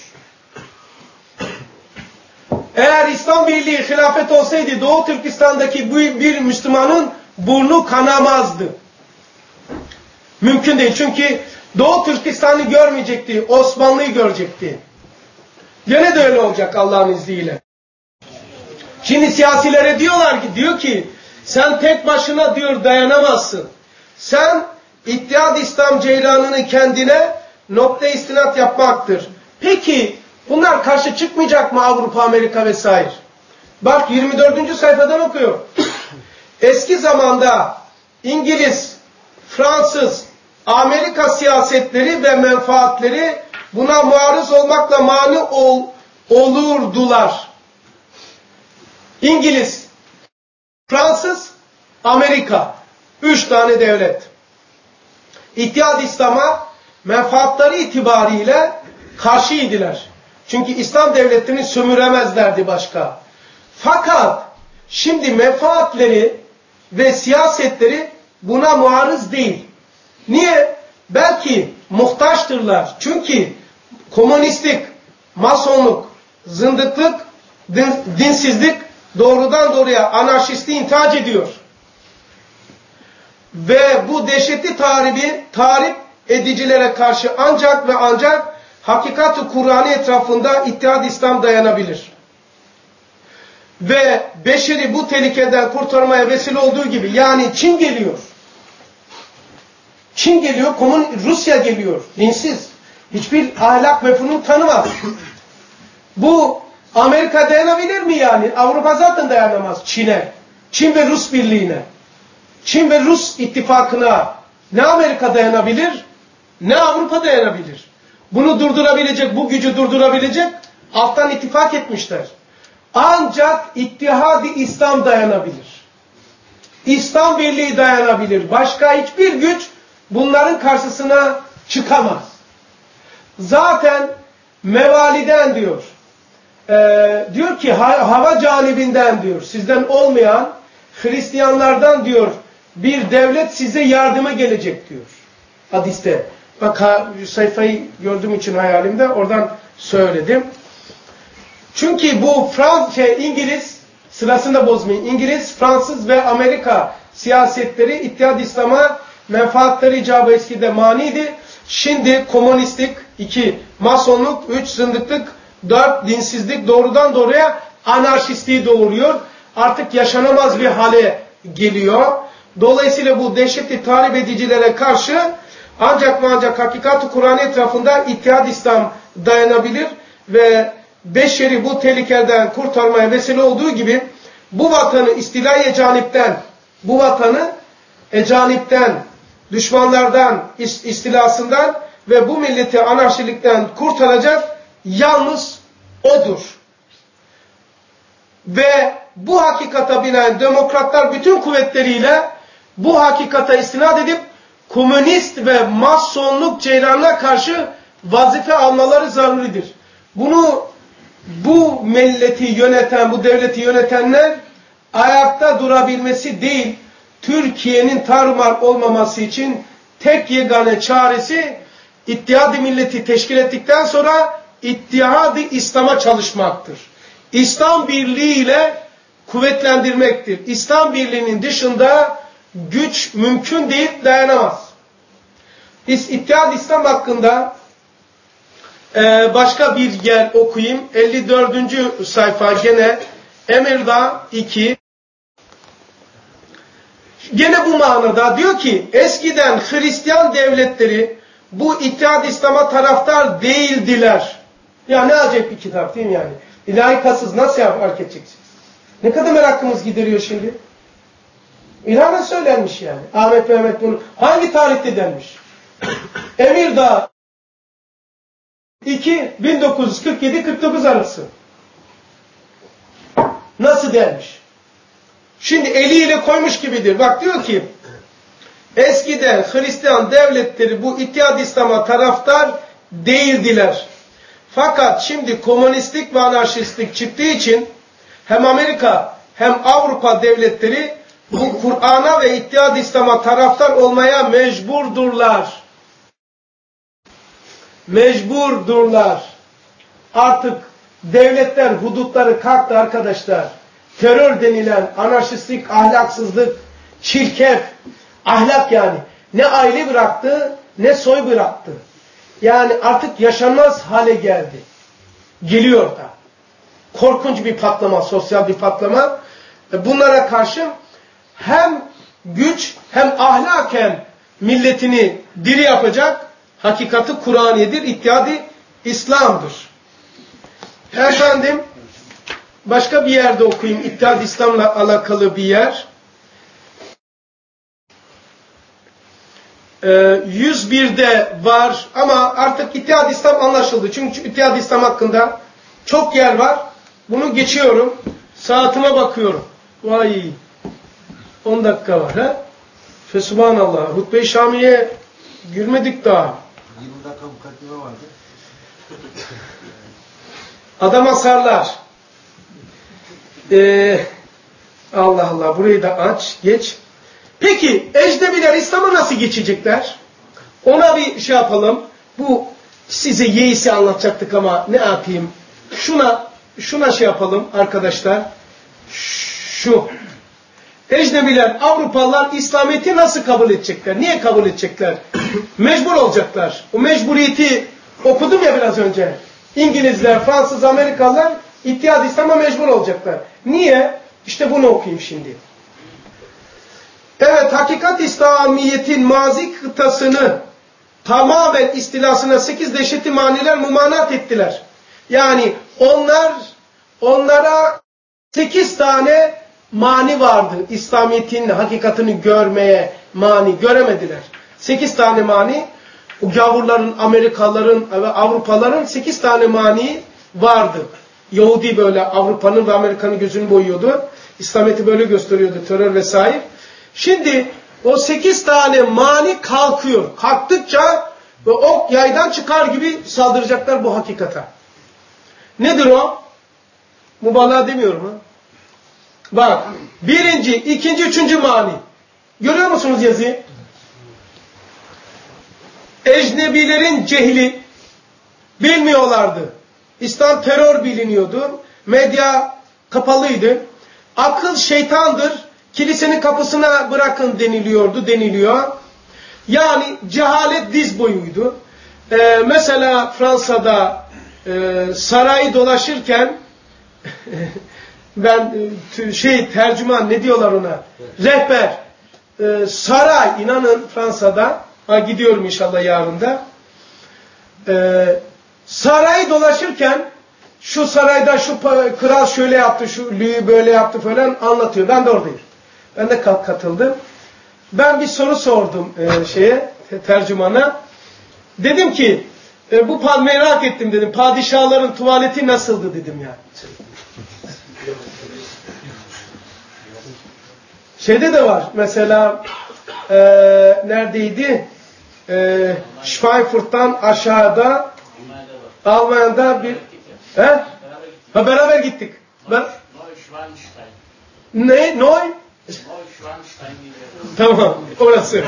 Eğer İslam Birliği hilafet olsaydı Doğu Türkistan'daki bir Müslümanın burnu kanamazdı. Mümkün değil. Çünkü Doğu Türkistan'ı görmeyecekti. Osmanlı'yı görecekti. Gene de öyle olacak Allah'ın izniyle. Şimdi siyasilere diyor ki sen tek başına diyor dayanamazsın. Sen İttihad-ı İslam ceylanını kendine nokta istinat yapmaktır. Peki bunlar karşı çıkmayacak mı Avrupa, Amerika vesaire? Bak 24. sayfadan okuyor. Eski zamanda İngiliz, Fransız, Amerika siyasetleri ve menfaatleri buna muarız olmakla mani olurdular. İngiliz, Fransız, Amerika. 3 tane devlet. İttihad-ı İslam'a menfaatları itibariyle karşıydılar. Çünkü İslam devletlerini sömüremezlerdi başka. Fakat şimdi menfaatleri ve siyasetleri buna muarız değil. Niye? Belki muhtaçtırlar. Çünkü komünistlik, masonluk, zındıklık, dinsizlik doğrudan doğruya anarşistliği intihac ediyor. Ve bu dehşetli tahrip edicilere karşı ancak ve ancak hakikat-ı Kur'an'ı etrafında İttihad-ı İslam dayanabilir. Ve beşeri bu tehlikeden kurtarmaya vesile olduğu gibi yani Çin geliyor. Çin geliyor, Rusya geliyor. Dinsiz. Hiçbir ahlak mefhumunu tanımaz. Bu Amerika dayanabilir mi yani? Avrupa zaten dayanamaz Çin'e. Çin ve Rus birliğine. Çin ve Rus ittifakına ne Amerika dayanabilir, ne Avrupa dayanabilir. Bunu durdurabilecek, bu gücü durdurabilecek alttan ittifak etmişler. Ancak İttihad-ı İslam dayanabilir. İslam birliği dayanabilir. Başka hiçbir güç bunların karşısına çıkamaz. Zaten mevaliden diyor. Diyor ki hava canibinden diyor. Sizden olmayan Hristiyanlardan diyor bir devlet size yardıma gelecek diyor. Hadiste. Bak sayfayı gördüğüm için hayalimde oradan söyledim. Çünkü bu İngiliz sırasında bozmayın. İngiliz, Fransız ve Amerika siyasetleri İttihad-ı İslam'a menfaatleri icabı eskide maniydi. Şimdi komünistlik, 2 masonluk, 3 zındıklık, 4 dinsizlik doğrudan doğruya anarşistliği doğuruyor. Artık yaşanamaz bir hale geliyor. Dolayısıyla bu dehşetli tahrip edicilere karşı ancak ve ancak hakikat-ı Kur'an etrafında İttihad-ı İslam dayanabilir ve beşeri bu tehlikeden kurtarmaya vesile olduğu gibi bu vatanı istilai ecanipten, bu vatanı ecanipten, düşmanlardan, istilasından ve bu milleti anarşilikten kurtaracak yalnız odur. Ve bu hakikata binaen demokratlar bütün kuvvetleriyle bu hakikata istinad edip komünist ve masonluk ceylanına karşı vazife almaları zaruridir. Bu milleti yöneten, bu devleti yönetenler ayakta durabilmesi değil, Türkiye'nin tarumar olmaması için tek yegane çaresi İttihad-ı Milleti teşkil ettikten sonra İttihad-ı İslam'a çalışmaktır. İslam Birliği ile kuvvetlendirmektir. İslam Birliği'nin dışında güç mümkün değil, dayanamaz. İttihad-ı İslam hakkında başka bir yer okuyayım. 54. sayfa gene Emirdağ 2. Gene bu manada diyor ki eskiden Hristiyan devletleri bu İttihad-ı İslam'a taraftar değildiler. Ya ne acayip bir kitap değil mi yani? İlahi kasız nasıl fark edeceksiniz? Ne kadar merakımız gideriyor şimdi? İlhana söylenmiş yani. Ahmet Mehmet bunu hangi tarihte denmiş? Emirdağ 2 1947-49 arası. Nasıl denmiş? Şimdi eliyle koymuş gibidir. Bak diyor ki eskiden Hristiyan devletleri bu İttihad-ı İslam'a taraftar değildiler. Fakat şimdi komünistlik ve anarşistlik çıktığı için hem Amerika hem Avrupa devletleri bu Kur'an'a ve İttihad-ı İslam'a taraftar olmaya mecburdurlar. Mecburdurlar. Artık devletler hudutları kalktı arkadaşlar. Terör denilen anarşistlik, ahlaksızlık, çirkef, ahlak yani. Ne aile bıraktı, ne soy bıraktı. Yani artık yaşanmaz hale geldi. Geliyor da. Korkunç bir patlama, sosyal bir patlama. Bunlara karşı hem güç hem ahlaken milletini diri yapacak hakikati Kur'aniyedir, İttihad-ı İslam'dır. Efendim, başka bir yerde okuyayım, İttihad-ı İslam'la alakalı bir yer. 101'de var ama artık İttihad-ı İslam anlaşıldı. Çünkü İttihad-ı İslam hakkında çok yer var. Bunu geçiyorum. Saatime bakıyorum. Vay, 10 dakika var ha? Fesubhanallah. Hutbe-i Şami'ye girmedik daha.
20 dakika mukaddime vardı.
Adam asarlar. Allah Allah, burayı da aç, geç. Peki, ecnebiler İslam'a nasıl geçecekler? Ona bir şey yapalım. Bu size yeisi anlatacaktık ama ne yapayım? Şuna şey yapalım arkadaşlar. Şu. Ecnebiler, Avrupalılar İslamiyet'i nasıl kabul edecekler? Niye kabul edecekler? Mecbur olacaklar. O mecburiyeti okudum ya biraz önce. İngilizler, Fransız, Amerikalılar İttihad-ı İslam'a mecbur olacaklar. Niye? İşte bunu okuyayım şimdi. Evet, hakikat İslamiyet'in mazi kıtasını tamamen istilasına 8 dehşetli maniler mumanat ettiler. Yani onlara 8 tane mani vardı. İslamiyet'in hakikatini görmeye mani göremediler. 8 tane mani, o gavurların, Amerikalıların ve Avrupalıların 8 tane mani vardı. Yahudi böyle Avrupa'nın ve Amerika'nın gözünü boyuyordu. İslamiyet'i böyle gösteriyordu, terör vesaire. Şimdi o 8 tane mani kalkıyor. Kalktıkça ve ok yaydan çıkar gibi saldıracaklar bu hakikate. Nedir o? Mübalağa demiyorum ha. Bak, birinci, ikinci, üçüncü mani. Görüyor musunuz yazıyı? Ecnebilerin cehli, bilmiyorlardı. İslam terör biliniyordu. Medya kapalıydı. Akıl şeytandır. Kilisenin kapısına bırakın deniliyor. Yani cehalet diz boyuydu. Mesela Fransa'da sarayı dolaşırken ben tercüman ne diyorlar ona? Rehber. Saray, inanın Fransa'da, gidiyorum inşallah yarın da. Sarayı dolaşırken şu sarayda şu kral şöyle yaptı, şu lüğü böyle yaptı falan anlatıyor. Ben de oradayım. Ben de katıldım. Ben bir soru sordum tercümana. Dedim ki bu merak ettim dedim. Padişahların tuvaleti nasıldı dedim ya. Şeyde de var mesela neredeydi? Schweinfurt'tan aşağıda Almanya'da bir beraber gittik. Ne? Noy? Tamam, orası.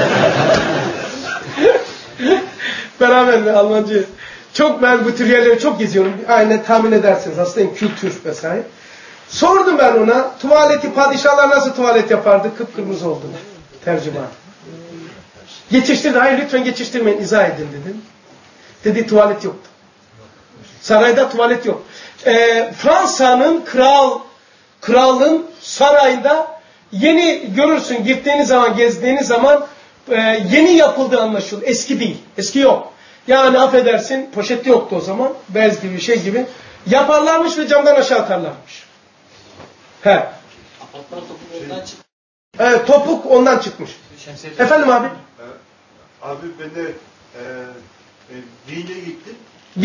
Beraber mi Almancı? Çok ben bu tür yerleri çok geziyorum. Aynen tahmin edersiniz. Aslında kültür vesaire. Sordum ben ona. Tuvaleti padişahlar nasıl tuvalet yapardı? Kıpkırmızı oldu. Tercüman. Geçiştirdi. Hayır lütfen geçiştirmeyin. İzah edin dedim. Dedi tuvalet yoktu. Sarayda tuvalet yok. Fransa'nın kralın sarayında yeni görürsün gittiğiniz zaman gezdiğiniz zaman yeni yapıldığı anlaşılır. Eski değil. Eski yok. Yani affedersin poşeti yoktu o zaman. Bez gibi şey gibi. Yaparlarmış ve camdan aşağı atarlarmış.
Apartman topuk ondan çıkmış.
Evet topuk ondan çıkmış. Efendim abi?
Abi ben de Vine'e gittim.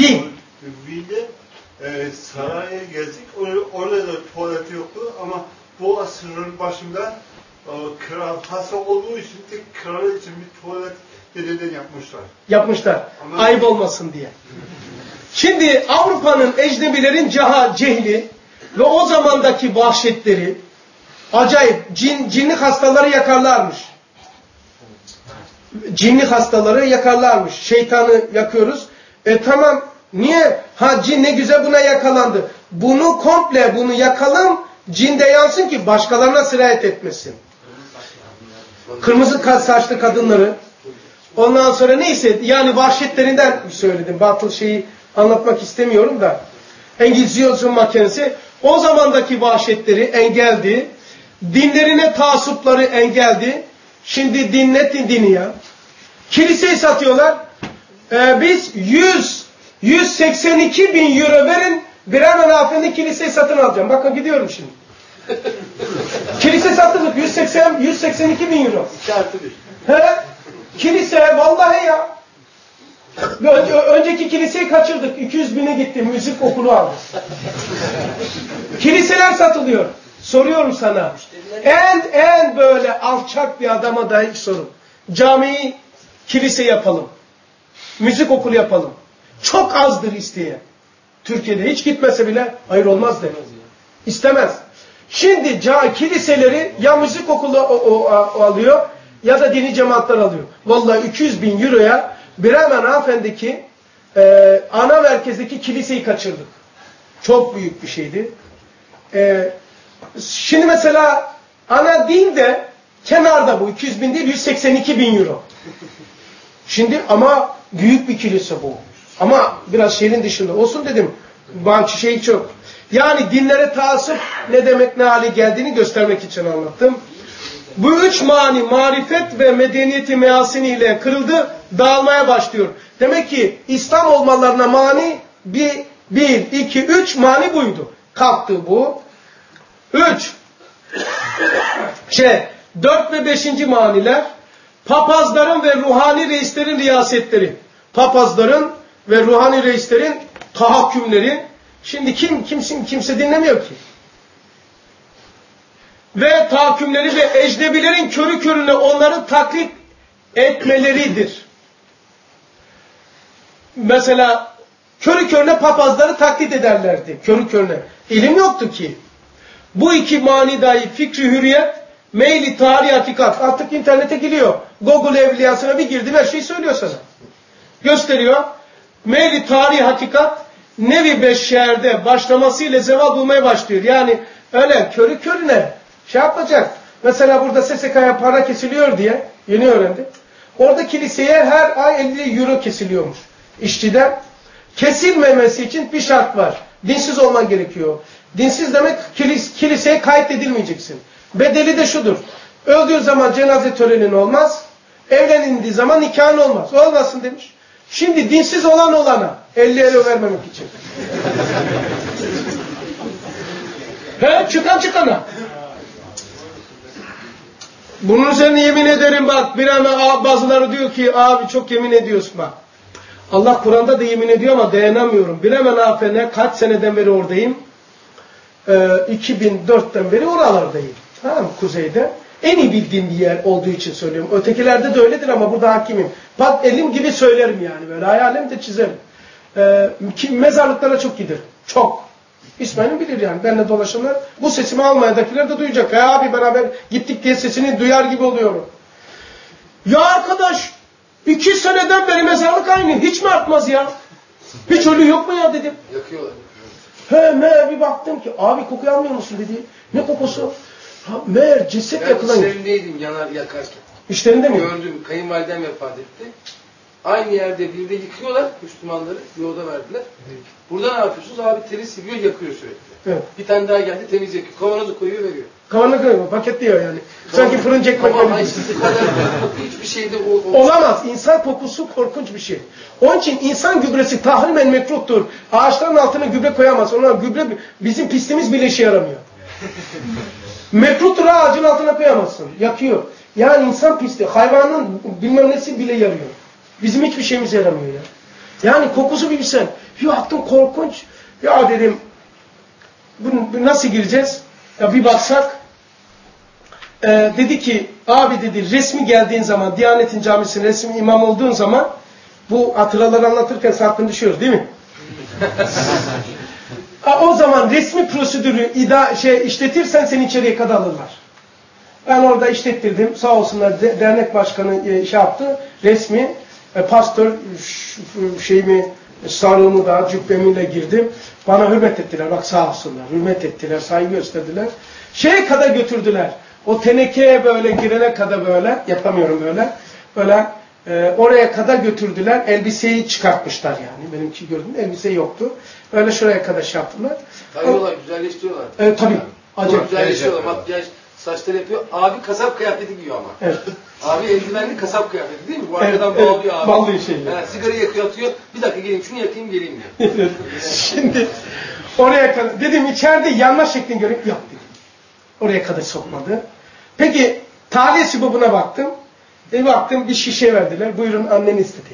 Vine'de saraya gezdik. Orada da tuvaleti yoktu ama bu asrın başında kral hasta olduğu için tek kral için bir tuvalet dededen yapmışlar. Ama
ayıp olmasın diye. Şimdi Avrupa'nın ecnebilerin cehli ve o zamandaki vahşetleri acayip. Cinlik hastaları yakarlarmış. Cinlik hastaları yakarlarmış. Şeytanı yakıyoruz. Tamam. Niye? Cin ne güzel buna yakalandı. Bunu yakalım. Cin de yansın ki başkalarına sirayet etmesin. Kırmızı saçlı kadınları. Ondan sonra neyse yani vahşetlerinden söyledim. Batıl şeyi anlatmak istemiyorum da. Engizisyon mahkemesi o zamandaki vahşetleri engeldi. Dinlerine taassupları engeldi. Şimdi dini ya. Kiliseyi satıyorlar. Biz 182 bin euro verin birer hanımefendi kiliseyi satın alacağım. Bakın gidiyorum şimdi. Kilise satılık 182 bin euro. 2+1. Kilise vallahi ya. Önceki kiliseyi kaçırdık. 200 bine gitti. Müzik okulu aldı. Kiliseler satılıyor. Soruyorum sana. En böyle alçak bir adama dahi sorun. Camiyi kilise yapalım. Müzik okulu yapalım. Çok azdır isteyen. Türkiye'de hiç gitmese bile hayır olmaz demez. İstemez. Şimdi kiliseleri ya müzik okulu alıyor ya da dini cemaatler alıyor. Vallahi 200 bin euroya Bremen hanımefendiki ana merkezdeki kiliseyi kaçırdık. Çok büyük bir şeydi. Şimdi mesela ana değil de kenarda bu 200 bin değil 182 bin euro. Şimdi ama büyük bir kilise bu. Ama biraz şehrin dışında olsun dedim. Banki şey çok. Yani dinlere taassup ne demek ne hale geldiğini göstermek için anlattım. Bu üç mani marifet ve medeniyeti measiniyle kırıldı, dağılmaya başlıyor. Demek ki İslam olmalarına mani 1, 2, 3 mani buydu. Kalktı bu. 4 ve 5. maniler papazların ve ruhani reislerin riyasetleri. Papazların ve ruhani reislerin tahakkümleri. Şimdi kimse dinlemiyor ki. ve tahakkümleri ve ecnebilerin körü körüne onları taklit etmeleridir. Mesela körü körüne papazları taklit ederlerdi. Körü körüne. İlim yoktu ki. Bu iki manidayı fikri hürriyet, meyli tarih hakikat. Artık internete giriyor. Google evliyasına bir girdi her şeyi söylüyor sana. Gösteriyor. Meyli tarih hakikat nevi beşşerde başlamasıyla zeval bulmaya başlıyor. Yani öyle körü körüne şey yapacak. Mesela burada SSK'ya para kesiliyor diye yeni öğrendim. Orada kiliseye her ay 50 euro kesiliyormuş. İşçiden. Kesilmemesi için bir şart var. Dinsiz olman gerekiyor. Dinsiz demek kiliseye kaydedilmeyeceksin. Bedeli de şudur. Öldüğün zaman cenaze törenin olmaz. Evlenildiği zaman nikahın olmaz. Olmasın demiş. Şimdi dinsiz olan olana 50 euro vermemek için. He, çıkana. Bunun üzerine yemin ederim bak bir ana bazıları diyor ki abi çok yemin ediyorsun bak. Allah Kur'an'da da yemin ediyor ama dayanamıyorum. Bilemen afene kaç seneden beri oradayım. 2004'ten beri oralardayım. Tamam mı? Kuzeyde. En iyi bildiğim bir yer olduğu için söylüyorum. Ötekilerde de öyledir ama burada hakimim. Bak elim gibi söylerim yani. Böyle hayalim de çizerim. Mezarlıklara çok giderim. Çok. İsmail'in bilir yani. Benimle dolaşanlar bu sesimi almayadakiler de duyacak. Ya abi beraber gittik diye sesini duyar gibi oluyorum. Ya arkadaş 2 seneden beri mezarlık aynı. Hiç mi artmaz ya? Hiç ölü yok mu ya dedim.
Yakıyorlar.
Meğer bir baktım ki abi kokuyu almıyor musun dedi. Ne kokusu? Meğer ceset yakılan.
Ben işlerindeydim yakarken.
İşlerinde mi?
Gördüm. Kayınvalidem vefat etti. Aynı yerde bir de yıkıyorlar Müslümanları. Yolda verdiler. Burada ne yapıyorsunuz? Abi teri siliyor yakıyor sürekli.
Evet.
Bir tane daha geldi temiz yakıyor. Kavanozu koyuyor veriyor.
Kavanozu koyuyor. Paketliyor yani. Sanki fırın ekmek gibi.
Hiçbir şeyde
olamaz. İnsan kokusu korkunç bir şey. Onun için insan gübresi tahrimen mekruhtur. Ağaçların altına gübre koyamaz. Onlar gübre bizim pisliğimiz bile işe yaramıyor. Mekruhtur ağacın altına koyamazsın. Yakıyor. Yani insan pisliği. Hayvanın bilmem nesi bile yarıyor. Bizim hiçbir şeyimiz yaramıyor ya. Yani kokusu bir bilsen. Ya attım korkunç. Ya dedim bu nasıl gireceğiz? Ya bir baksak dedi ki abi dedi resmi geldiğin zaman Diyanet'in camisinin resmi imam olduğun zaman bu hatıraları anlatırken saatini düşüyoruz değil mi? O zaman resmi prosedürü işletirsen seni içeriye kadar alırlar. Ben orada işlettirdim. Sağ olsunlar dernek başkanı şey yaptı. Resmi pastör sarığımı da cübbemiyle girdim. Bana hürmet ettiler. Bak sağ olsunlar. Hürmet ettiler. Saygı gösterdiler. Şeye kadar götürdüler. O tenekeye böyle girene kadar böyle yapamıyorum böyle. Böyle oraya kadar götürdüler. Elbiseyi çıkartmışlar yani. Benimki gördüm. Elbise yoktu. Öyle şuraya kadar şey yaptılar.
Tarıyorlar, güzelleştiriyorlar.
Tabii. Acayip.
Güzelleştiriyorlar. Makyaj, saçları yapıyor. Abi kasap kıyafeti giyiyor ama.
Evet.
Abi eldivenli kasap kıyafeti değil mi? Bu arkadan bağlıyor abi.
Bağlıyor şeyi.
Sigara yakıyor atıyor. Bir dakika geleyim şunu yakayım geleyim diyor.
Şimdi oraya kadar dedim içeride yanma şeklini görüp yap dedim. Oraya kadar sokmadı. Peki tahliye sübubuna baktım. Baktım bir şişe verdiler. Buyurun annen istedi.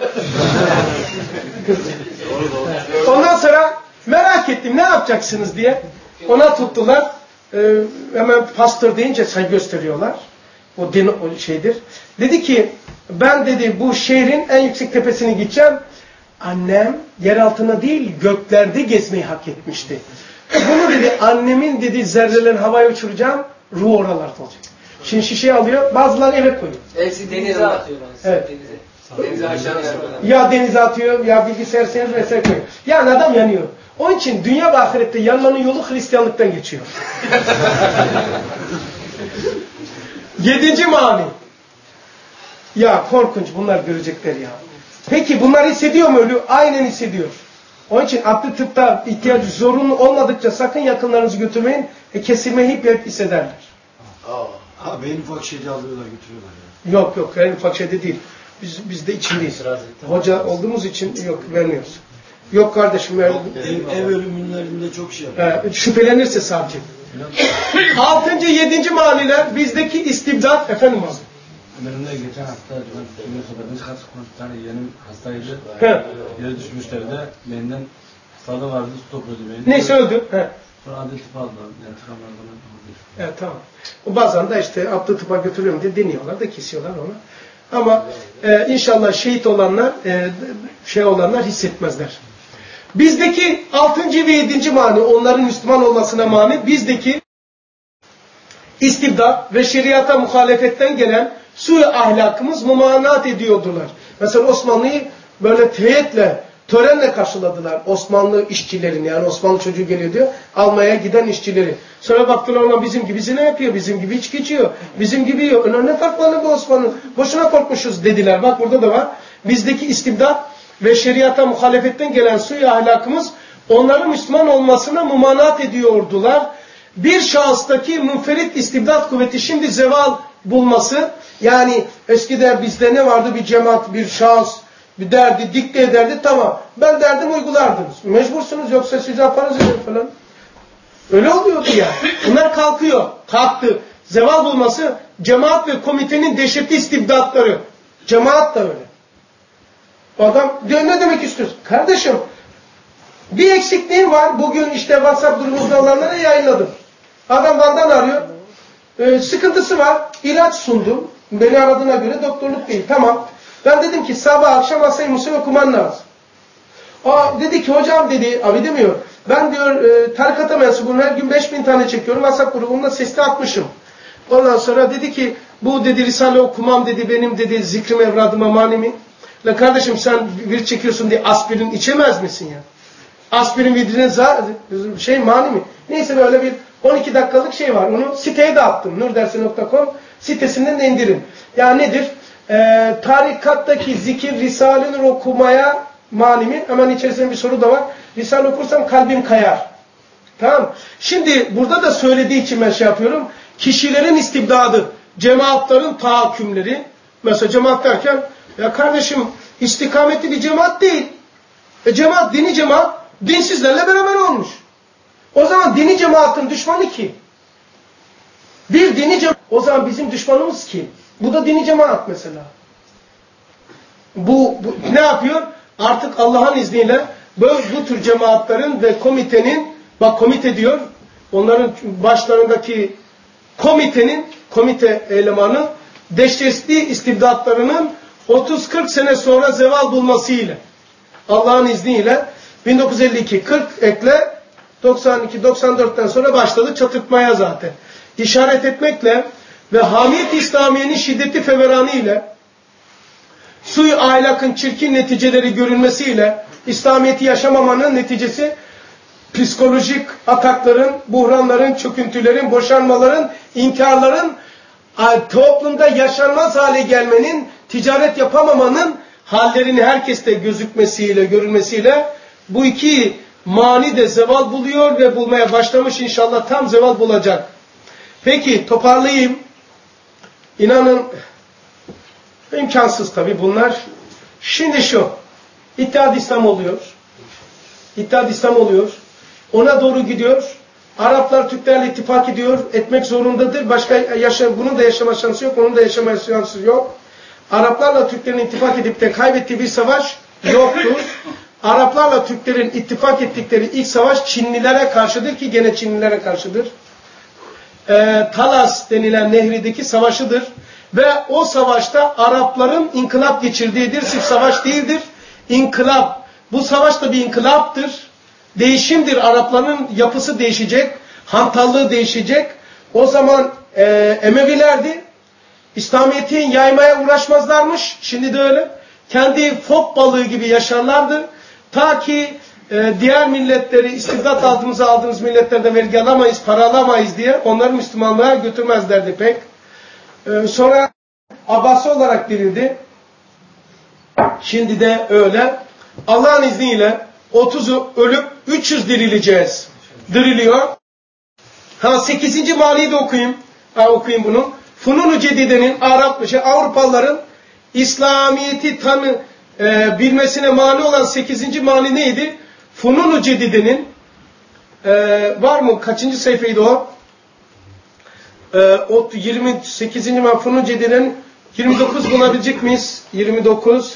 Ondan sonra merak ettim ne yapacaksınız diye. Ona tuttular. Hemen pastör deyince saygı gösteriyorlar. O din o şeydir. Dedi ki ben dedi bu şehrin en yüksek tepesine gideceğim. Annem yer altına değil göklerde gezmeyi hak etmişti. Bunu dedi annemin dedi zerrelerini havaya uçuracağım. Ruh oralarda olacak. Şimdi şişeyi alıyor. Bazıları eve koyuyor.
Denize atıyor.
Evet.
Denize aşağı
ya denize atıyor ya bilgisayar senin vesaire koyuyor. Yani adam yanıyor. Onun için dünya ve ahirette yanmanın yolu Hristiyanlıktan geçiyor. 7. mani. Ya korkunç bunlar görecekler ya. Peki bunlar hissediyor mu ölü? Aynen hissediyor. Onun için adli tıpta ihtiyacı zorunlu olmadıkça sakın yakınlarınızı götürmeyin. Kesilmeyi hep hissederler.
Abi en ufak şeyde alıyorlar götürüyorlar ya.
Yok en ufak şeyde değil. Biz de içindeyiz. Hoca olduğumuz için yok vermiyoruz. Yok kardeşim
ev ölümlerinde çok şey yapıyor.
Şüphelenirse savcı. 6. 7. maniler bizdeki istibdat efendim abi.
Benimle geçen hafta sohbetimiz bir tane yeğenim hastaydı.
He.
Yere düşmüşlerdi. Benden hastalığı vardı, su topluyordu beni.
Neyse öldü. He.
Sonra adli tıp aldılar. İntikamlardan aldılar.
Evet, tamam. O bazen de işte adli tıpa götürüyorum diye deniyorlar da kesiyorlar onu. Ama inşallah şehit olanlar, olanlar hissetmezler. Bizdeki 6. ve 7. mani, onların Müslüman olmasına mani, bizdeki istibdat ve şeriata muhalefetten gelen suyu ahlakımız mumanat ediyordular. Mesela Osmanlı'yı böyle teğetle, törenle karşıladılar. Osmanlı işçilerini, yani Osmanlı çocuğu geliyor diyor, almaya giden işçileri. Sonra baktılar ona bizim gibisi ne yapıyor, bizim gibi içki içiyor, bizim gibi yiyor. Ne fark var bu Osmanlı? Boşuna korkmuşuz dediler. Bak burada da var. Bizdeki istibdat ve şeriata muhalefetten gelen suyu ahlakımız onların Müslüman olmasına mumanat ediyordular. Bir şahıstaki münferit istibdat kuvveti şimdi zeval bulması, yani eskiden bizde ne vardı, bir cemaat, bir şahıs bir derdi dikte ederdi, tamam ben derdim uygulardınız. Mecbursunuz, yoksa siz yaparız falan. Öyle oluyordu ya. Bunlar kalktı. Zeval bulması, cemaat ve komitenin dehşetli istibdatları. Cemaat da öyle. O adam diyor, ne demek istiyorsun? Kardeşim, bir eksikliğim var. Bugün işte WhatsApp grubumuzda olanlara yayınladım. Adam Van'dan arıyor. Sıkıntısı var. İlaç sundum. Beni aradığına göre doktorluk değil. Tamam. Ben dedim ki sabah akşam Asay Musa okuman lazım. O dedi ki hocam dedi, abi demiyor. Ben diyor tarikata mensubum, her gün 5000 tane çekiyorum. WhatsApp grubumda sesli atmışım. Ondan sonra dedi ki bu dedi Risale okumam dedi, benim dedi zikrim evradıma mani mi? La kardeşim, sen bir çekiyorsun diye aspirin içemez misin ya? Aspirin vidrine mani mi? Neyse, böyle bir 12 dakikalık şey var. Onu siteye de attım. nurdersi.com sitesinden de indirin. Ya nedir? Tarikattaki zikir Risale-i Nur okumaya mani mi? Hemen içerisinde bir soru da var. Risale okursam kalbim kayar. Tamam. Şimdi burada da söylediği için ben şey yapıyorum. Kişilerin istibdadı, cemaatlerin tahakkümleri. Mesela cemaat derken, ya kardeşim istikametli bir cemaat değil. Cemaat, dini cemaat, dinsizlerle beraber olmuş. O zaman dini cemaatin düşmanı kim? Bir dini cemaat. O zaman bizim düşmanımız kim? Bu da dini cemaat mesela. Bu ne yapıyor? Artık Allah'ın izniyle bu tür cemaatlerin ve komitenin, bak komite diyor, onların başlarındaki komite elemanı dehşetli istibdatlarının 30-40 sene sonra zeval bulmasıyla, Allah'ın izniyle 1952, 40 ekle 92-94'ten sonra başladı çatırtmaya zaten. İşaret etmekle ve hamiyet-i İslamiye'nin şiddeti feveranı ile, suyu ahlakın çirkin neticeleri görülmesiyle, İslamiyet'i yaşamamanın neticesi psikolojik atakların, buhranların, çöküntülerin, boşanmaların, inkarların, toplumda yaşanmaz hale gelmenin, ticaret yapamamanın hallerini herkeste gözükmesiyle, görülmesiyle bu iki mani de zeval buluyor ve bulmaya başlamış, inşallah tam zeval bulacak. Peki toparlayayım. İnanın imkansız tabii bunlar. Şimdi şu, İttihad İslam oluyor. İttihad İslam oluyor. Ona doğru gidiyor. Araplar Türklerle ittifak ediyor. Etmek zorundadır. Bunun da yaşama şansı yok. Onun da yaşama şansı yok. Araplarla Türklerin ittifak edip de kaybettiği bir savaş yoktur. Araplarla Türklerin ittifak ettikleri ilk savaş Çinlilere karşıdır ki gene Çinlilere karşıdır. Talas denilen nehrideki savaşıdır. Ve o savaşta Arapların inkılap geçirdiğidir. Sırf savaş değildir. İnkılap. Bu savaş da bir inkılaptır. Değişimdir. Arapların yapısı değişecek. Hantallığı değişecek. O zaman Emevilerdi. İslamiyet'i yaymaya uğraşmazlarmış. Şimdi de öyle. Kendi fok balığı gibi yaşarlardı. Ta ki diğer milletleri, istibdat altımıza aldığımız milletlerden vergi alamayız, para alamayız diye onları Müslümanlığa götürmezlerdi pek. Sonra Abbasi olarak dirildi. Şimdi de öyle. Allah'ın izniyle 30'u ölüp 300 dirileceğiz. Diriliyor. 8. maliyi de okuyayım. Okuyayım bunu. Funun-u Cedide'nin Avrupalıların İslamiyet'i bilmesine mani olan 8. mani neydi? Funun-u Cedide'nin var mı? Kaçıncı sayfaydı o? 28. mani Funun-u Cedide'nin 29 bulabilecek miyiz? 29.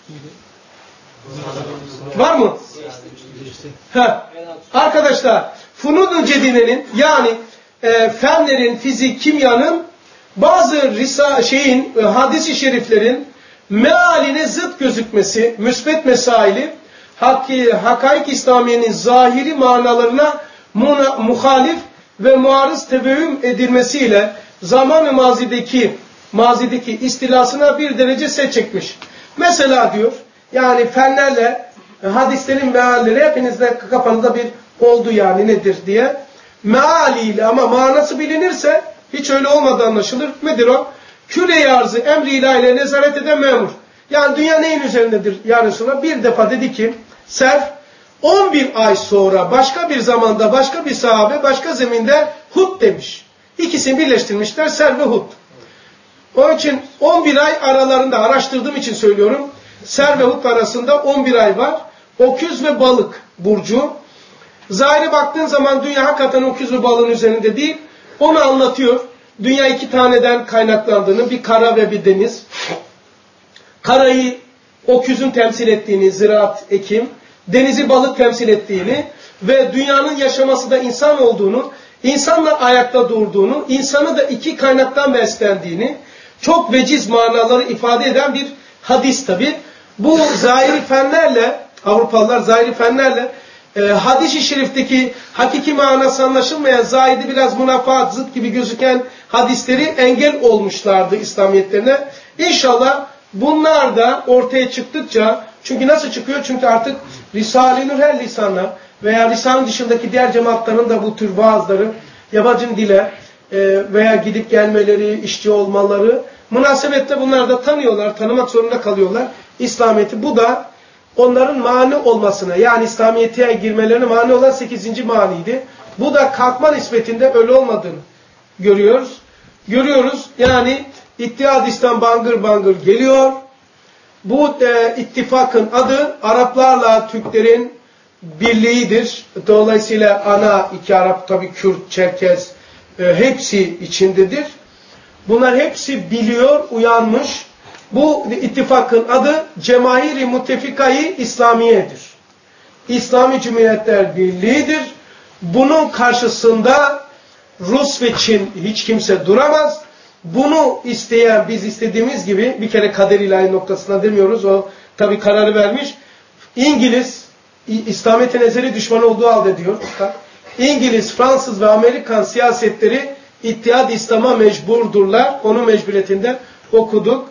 Var mı? Arkadaşlar Funun-u Cedide'nin yani fenlerin, fizik, kimyanın bazı hadis-i şeriflerin mealine zıt gözükmesi, müsbet mesaili, hakaik İslamiye'nin zahiri manalarına muhalif ve muarız tevehüm edilmesiyle zaman-ı mazideki istilasına bir derece set çekmiş. Mesela diyor, yani fenlerle hadislerin mealleri hepinizde kafanızda bir oldu yani nedir diye. Mealiyle ama manası bilinirse hiç öyle olmadığı anlaşılır. Nedir o? Küre-i arzı emri ilahiyle nezaret eden memur. Yani dünya neyin üzerindedir ya Resulallah? Bir defa dedi ki Serf 11 ay sonra başka bir zamanda başka bir sahabe başka zeminde Hud demiş. İkisini birleştirmişler Serf ve Hud. Onun için 11 ay aralarında araştırdığım için söylüyorum. Serf ve Hud arasında 11 ay var. Öküz ve balık burcu. Zahire baktığın zaman dünya hakikaten öküz ve balığın üzerinde değil. Onu anlatıyor. Dünya iki taneden kaynaklandığını, bir kara ve bir deniz. Karayı öküzün temsil ettiğini, ziraat, ekim. Denizi balık temsil ettiğini ve dünyanın yaşaması da insan olduğunu, insanla ayakta durduğunu, insanı da iki kaynaktan beslendiğini, çok veciz manaları ifade eden bir hadis tabi. Bu zahiri fenlerle, Avrupalılar zahiri fenlerle hadis-i şerifteki hakiki manası anlaşılmayan, zahidi biraz münafaat, zıt gibi gözüken hadisleri engel olmuşlardı İslamiyetlerine. İnşallah bunlar da ortaya çıktıkça, çünkü nasıl çıkıyor? Çünkü artık Risale-i Nur her lisanla veya lisanın dışındaki diğer cemaatlerin de bu tür vaazları yabancı dile veya gidip gelmeleri, işçi olmaları münasebetle bunlar da tanıyorlar, tanımak zorunda kalıyorlar İslamiyet'i. Bu da onların mani olmasına, yani İslamiyet'e girmelerine mani olan 8. maniydi. Bu da kalkma nispetinde öyle olmadığını görüyoruz. Yani İttihad İslam bangır bangır geliyor. Bu ittifakın adı Araplarla Türklerin birliğidir. Dolayısıyla ana iki Arap tabii Kürt, Çerkez hepsi içindedir. Bunlar hepsi biliyor, uyanmış. Bu ittifakın adı Cemaahir-i Muttefika-i İslamiye'dir. İslami Cumhuriyetler Birliği'dir. Bunun karşısında Rus ve Çin hiç kimse duramaz. Bunu isteyen, biz istediğimiz gibi, bir kere kader ilahi noktasına demiyoruz, o tabii kararı vermiş. İngiliz, İslamiyet'in ezeli düşmanı olduğu halde diyor. İngiliz, Fransız ve Amerikan siyasetleri İttihad İslam'a mecburdurlar. Onun mecburiyetinden okuduk.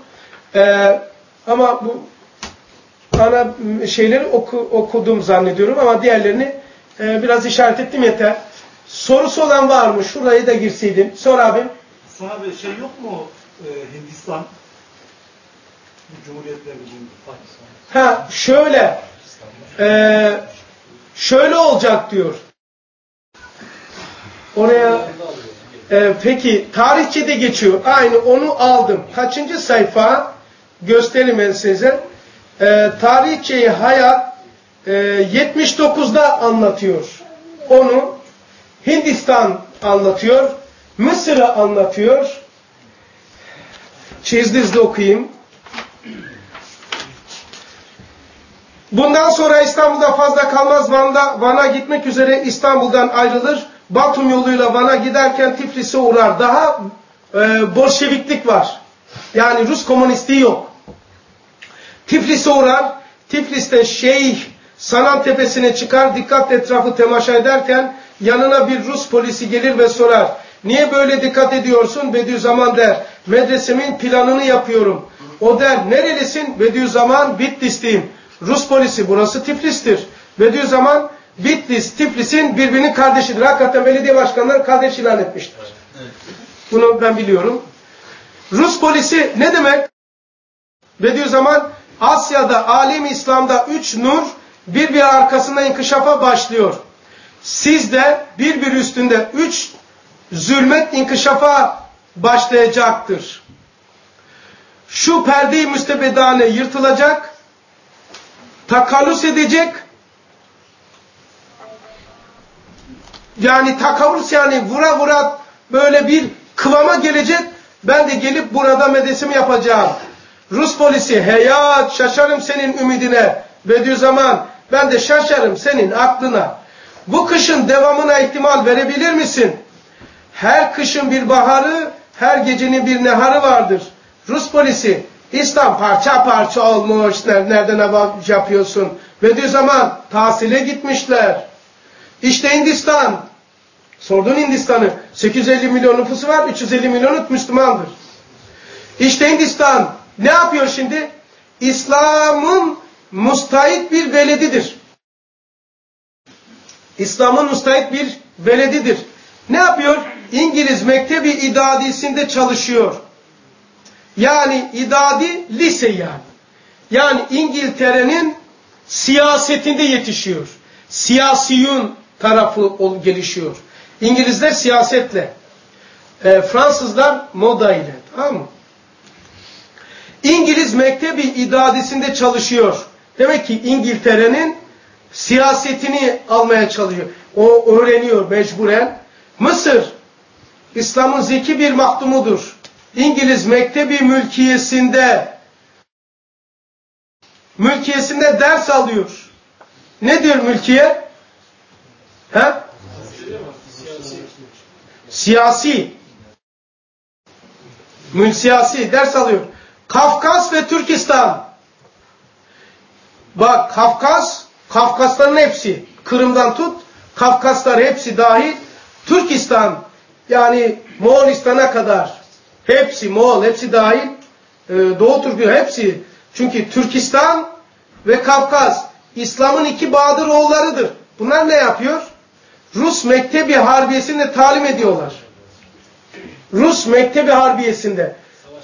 Ama bu ana şeyleri okudum zannediyorum ama diğerlerini biraz işaret ettim yeter. Sorusu olan var mı? Şurayı da girseydim. Sor abim.
Sonra bir şey yok mu Hindistan? Bu Cumhuriyetler Birliği'nde Pakistan.
Şöyle olacak diyor. Oraya peki tarihçede geçiyor. Aynı onu aldım. Kaçıncı sayfa? Göstereyim ben size. Tarihçeyi hayat 79'da anlatıyor. Onu Hindistan anlatıyor. Mısır'ı anlatıyor. Çizdizde okuyayım. Bundan sonra İstanbul'da fazla kalmaz. Van'a gitmek üzere İstanbul'dan ayrılır. Batum yoluyla Van'a giderken Tiflis'e uğrar. Daha Bolşeviklik var. Yani Rus komünistliği yok. Tiflis'e uğrar. Tiflis'te Şeyh Sanan Tepesi'ne çıkar. Dikkatle etrafı temaşa ederken yanına bir Rus polisi gelir ve sorar. Niye böyle dikkat ediyorsun? Bediüzzaman der. Medresemin planını yapıyorum. O der. Nerelisin? Bediüzzaman Bitlisliyim. Rus polisi burası Tiflis'tir. Bediüzzaman Bitlis, Tiflis'in birbirinin kardeşidir. Hakikaten belediye başkanları kardeş ilan etmiştir. Evet. Bunu ben biliyorum. Rus polisi ne demek? Bediüzzaman Asya'da, alem İslam'da 3 nur bir arkasında inkişafa başlıyor. Sizde bir üstünde 3 zulmet inkişafa başlayacaktır. Şu perde-i müstebedane yırtılacak, takallüs edecek, yani takavvurs yani vura vura böyle bir kıvama gelecek, ben de gelip burada medresemi yapacağım. Rus polisi, heyat şaşarım senin ümidine. Bediüzzaman, ben de şaşarım senin aklına. Bu kışın devamına ihtimal verebilir misin? Her kışın bir baharı, her gecenin bir neharı vardır. Rus polisi, İslam parça parça olmuş, nereden yapıyorsun? Ve diyor zaman tahsile gitmişler. İşte Hindistan, sordun Hindistan'ı, 850 milyon nüfusu var, 350 milyonu Müslümandır. İşte Hindistan ne yapıyor şimdi? İslam'ın müstahit bir veledidir. İslam'ın müstahit bir veledidir. Ne yapıyor? İngiliz Mektebi İdadisi'nde çalışıyor. Yani idadi lise yani. Yani İngiltere'nin siyasetinde yetişiyor. Siyasiyun tarafı gelişiyor. İngilizler siyasetle. Fransızlar moda ile. Tamam mı? İngiliz Mektebi İdadisi'nde çalışıyor. Demek ki İngiltere'nin siyasetini almaya çalışıyor. O öğreniyor mecburen. Mısır, İslam'ın zeki bir mahdumudur. İngiliz Mektebi mülkiyesinde ders alıyor. Ne diyor mülkiye? He? Siyasi ders alıyor. Kafkas ve Türkistan. Bak Kafkasların hepsi, Kırım'dan tut, Kafkaslar hepsi dahil, Türkistan, yani Moğolistan'a kadar, hepsi Moğol, hepsi dahil, Doğu Türkistan hepsi. Çünkü Türkistan ve Kafkas, İslam'ın iki Bahadır oğullarıdır. Bunlar ne yapıyor? Rus Mektebi Harbiyesi'nde talim ediyorlar. Rus Mektebi Harbiyesi'nde.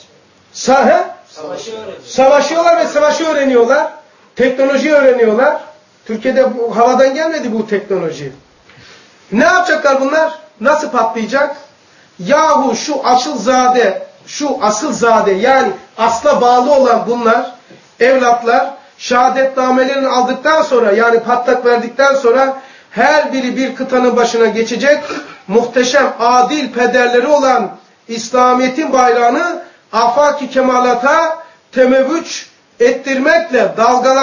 Savaşıyorlar ve savaşı öğreniyorlar. Teknoloji öğreniyorlar. Türkiye'de bu havadan gelmedi bu teknoloji. Ne yapacaklar bunlar? Nasıl patlayacak? Yahu şu asılzade yani asla bağlı olan bunlar, evlatlar, şehadetnamelerini aldıktan sonra yani patlak verdikten sonra her biri bir kıtanın başına geçecek, muhteşem adil pederleri olan İslamiyet'in bayrağını afaki kemalata temevvüç ettirmekle,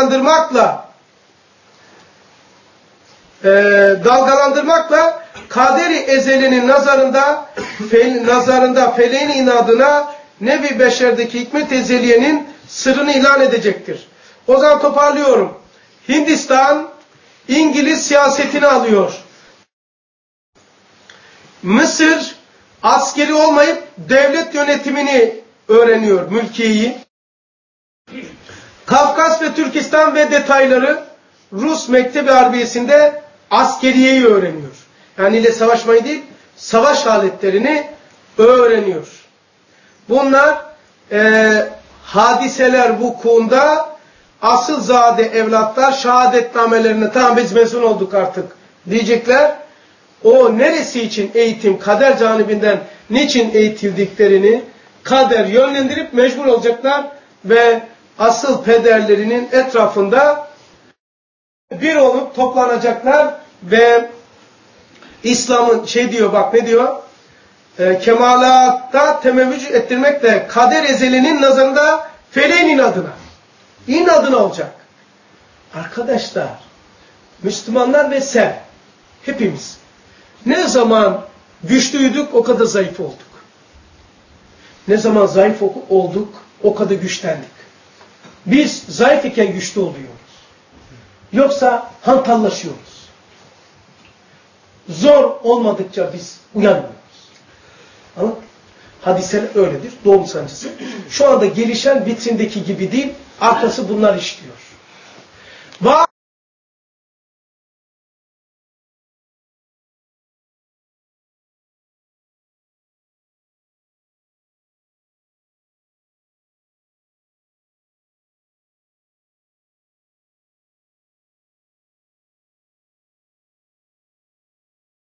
dalgalandırmakla kaderi ezelinin nazarında feleğin inadına nevi beşerdeki hikmet ezeliyenin sırrını ilan edecektir. O zaman toparlıyorum. Hindistan İngiliz siyasetini alıyor. Mısır askeri olmayıp devlet yönetimini öğreniyor, mülkiyeyi. Kafkas ve Türkistan ve detayları Rus Mektebi Harbiyesi'nde askeriyeyi öğreniyor. Yani ile savaşmayı değil, savaş aletlerini öğreniyor. Bunlar hadiseler vukuunda asılzade evlatlar şehadetnamelerine tamam biz mezun olduk artık diyecekler. O neresi için eğitim, kader canibinden niçin eğitildiklerini kader yönlendirip mecbur olacaklar ve asıl pederlerinin etrafında bir olup toplanacaklar ve İslam'ın ne diyor? Kemalatta temevvüc ettirmekle kader ezelinin nazarında feleğin inadına olacak. Arkadaşlar, Müslümanlar ve sen, hepimiz ne zaman güçlüydük o kadar zayıf olduk. Ne zaman zayıf olduk o kadar güçlendik. Biz zayıf iken güçlü oluyoruz. Yoksa hantallaşıyoruz. Zor olmadıkça biz uyanmıyoruz. Anladın mı? Hadiseler öyledir. Doğum sancısı. Şu anda gelişen vitrindeki gibi değil, arkası bunlar işliyor.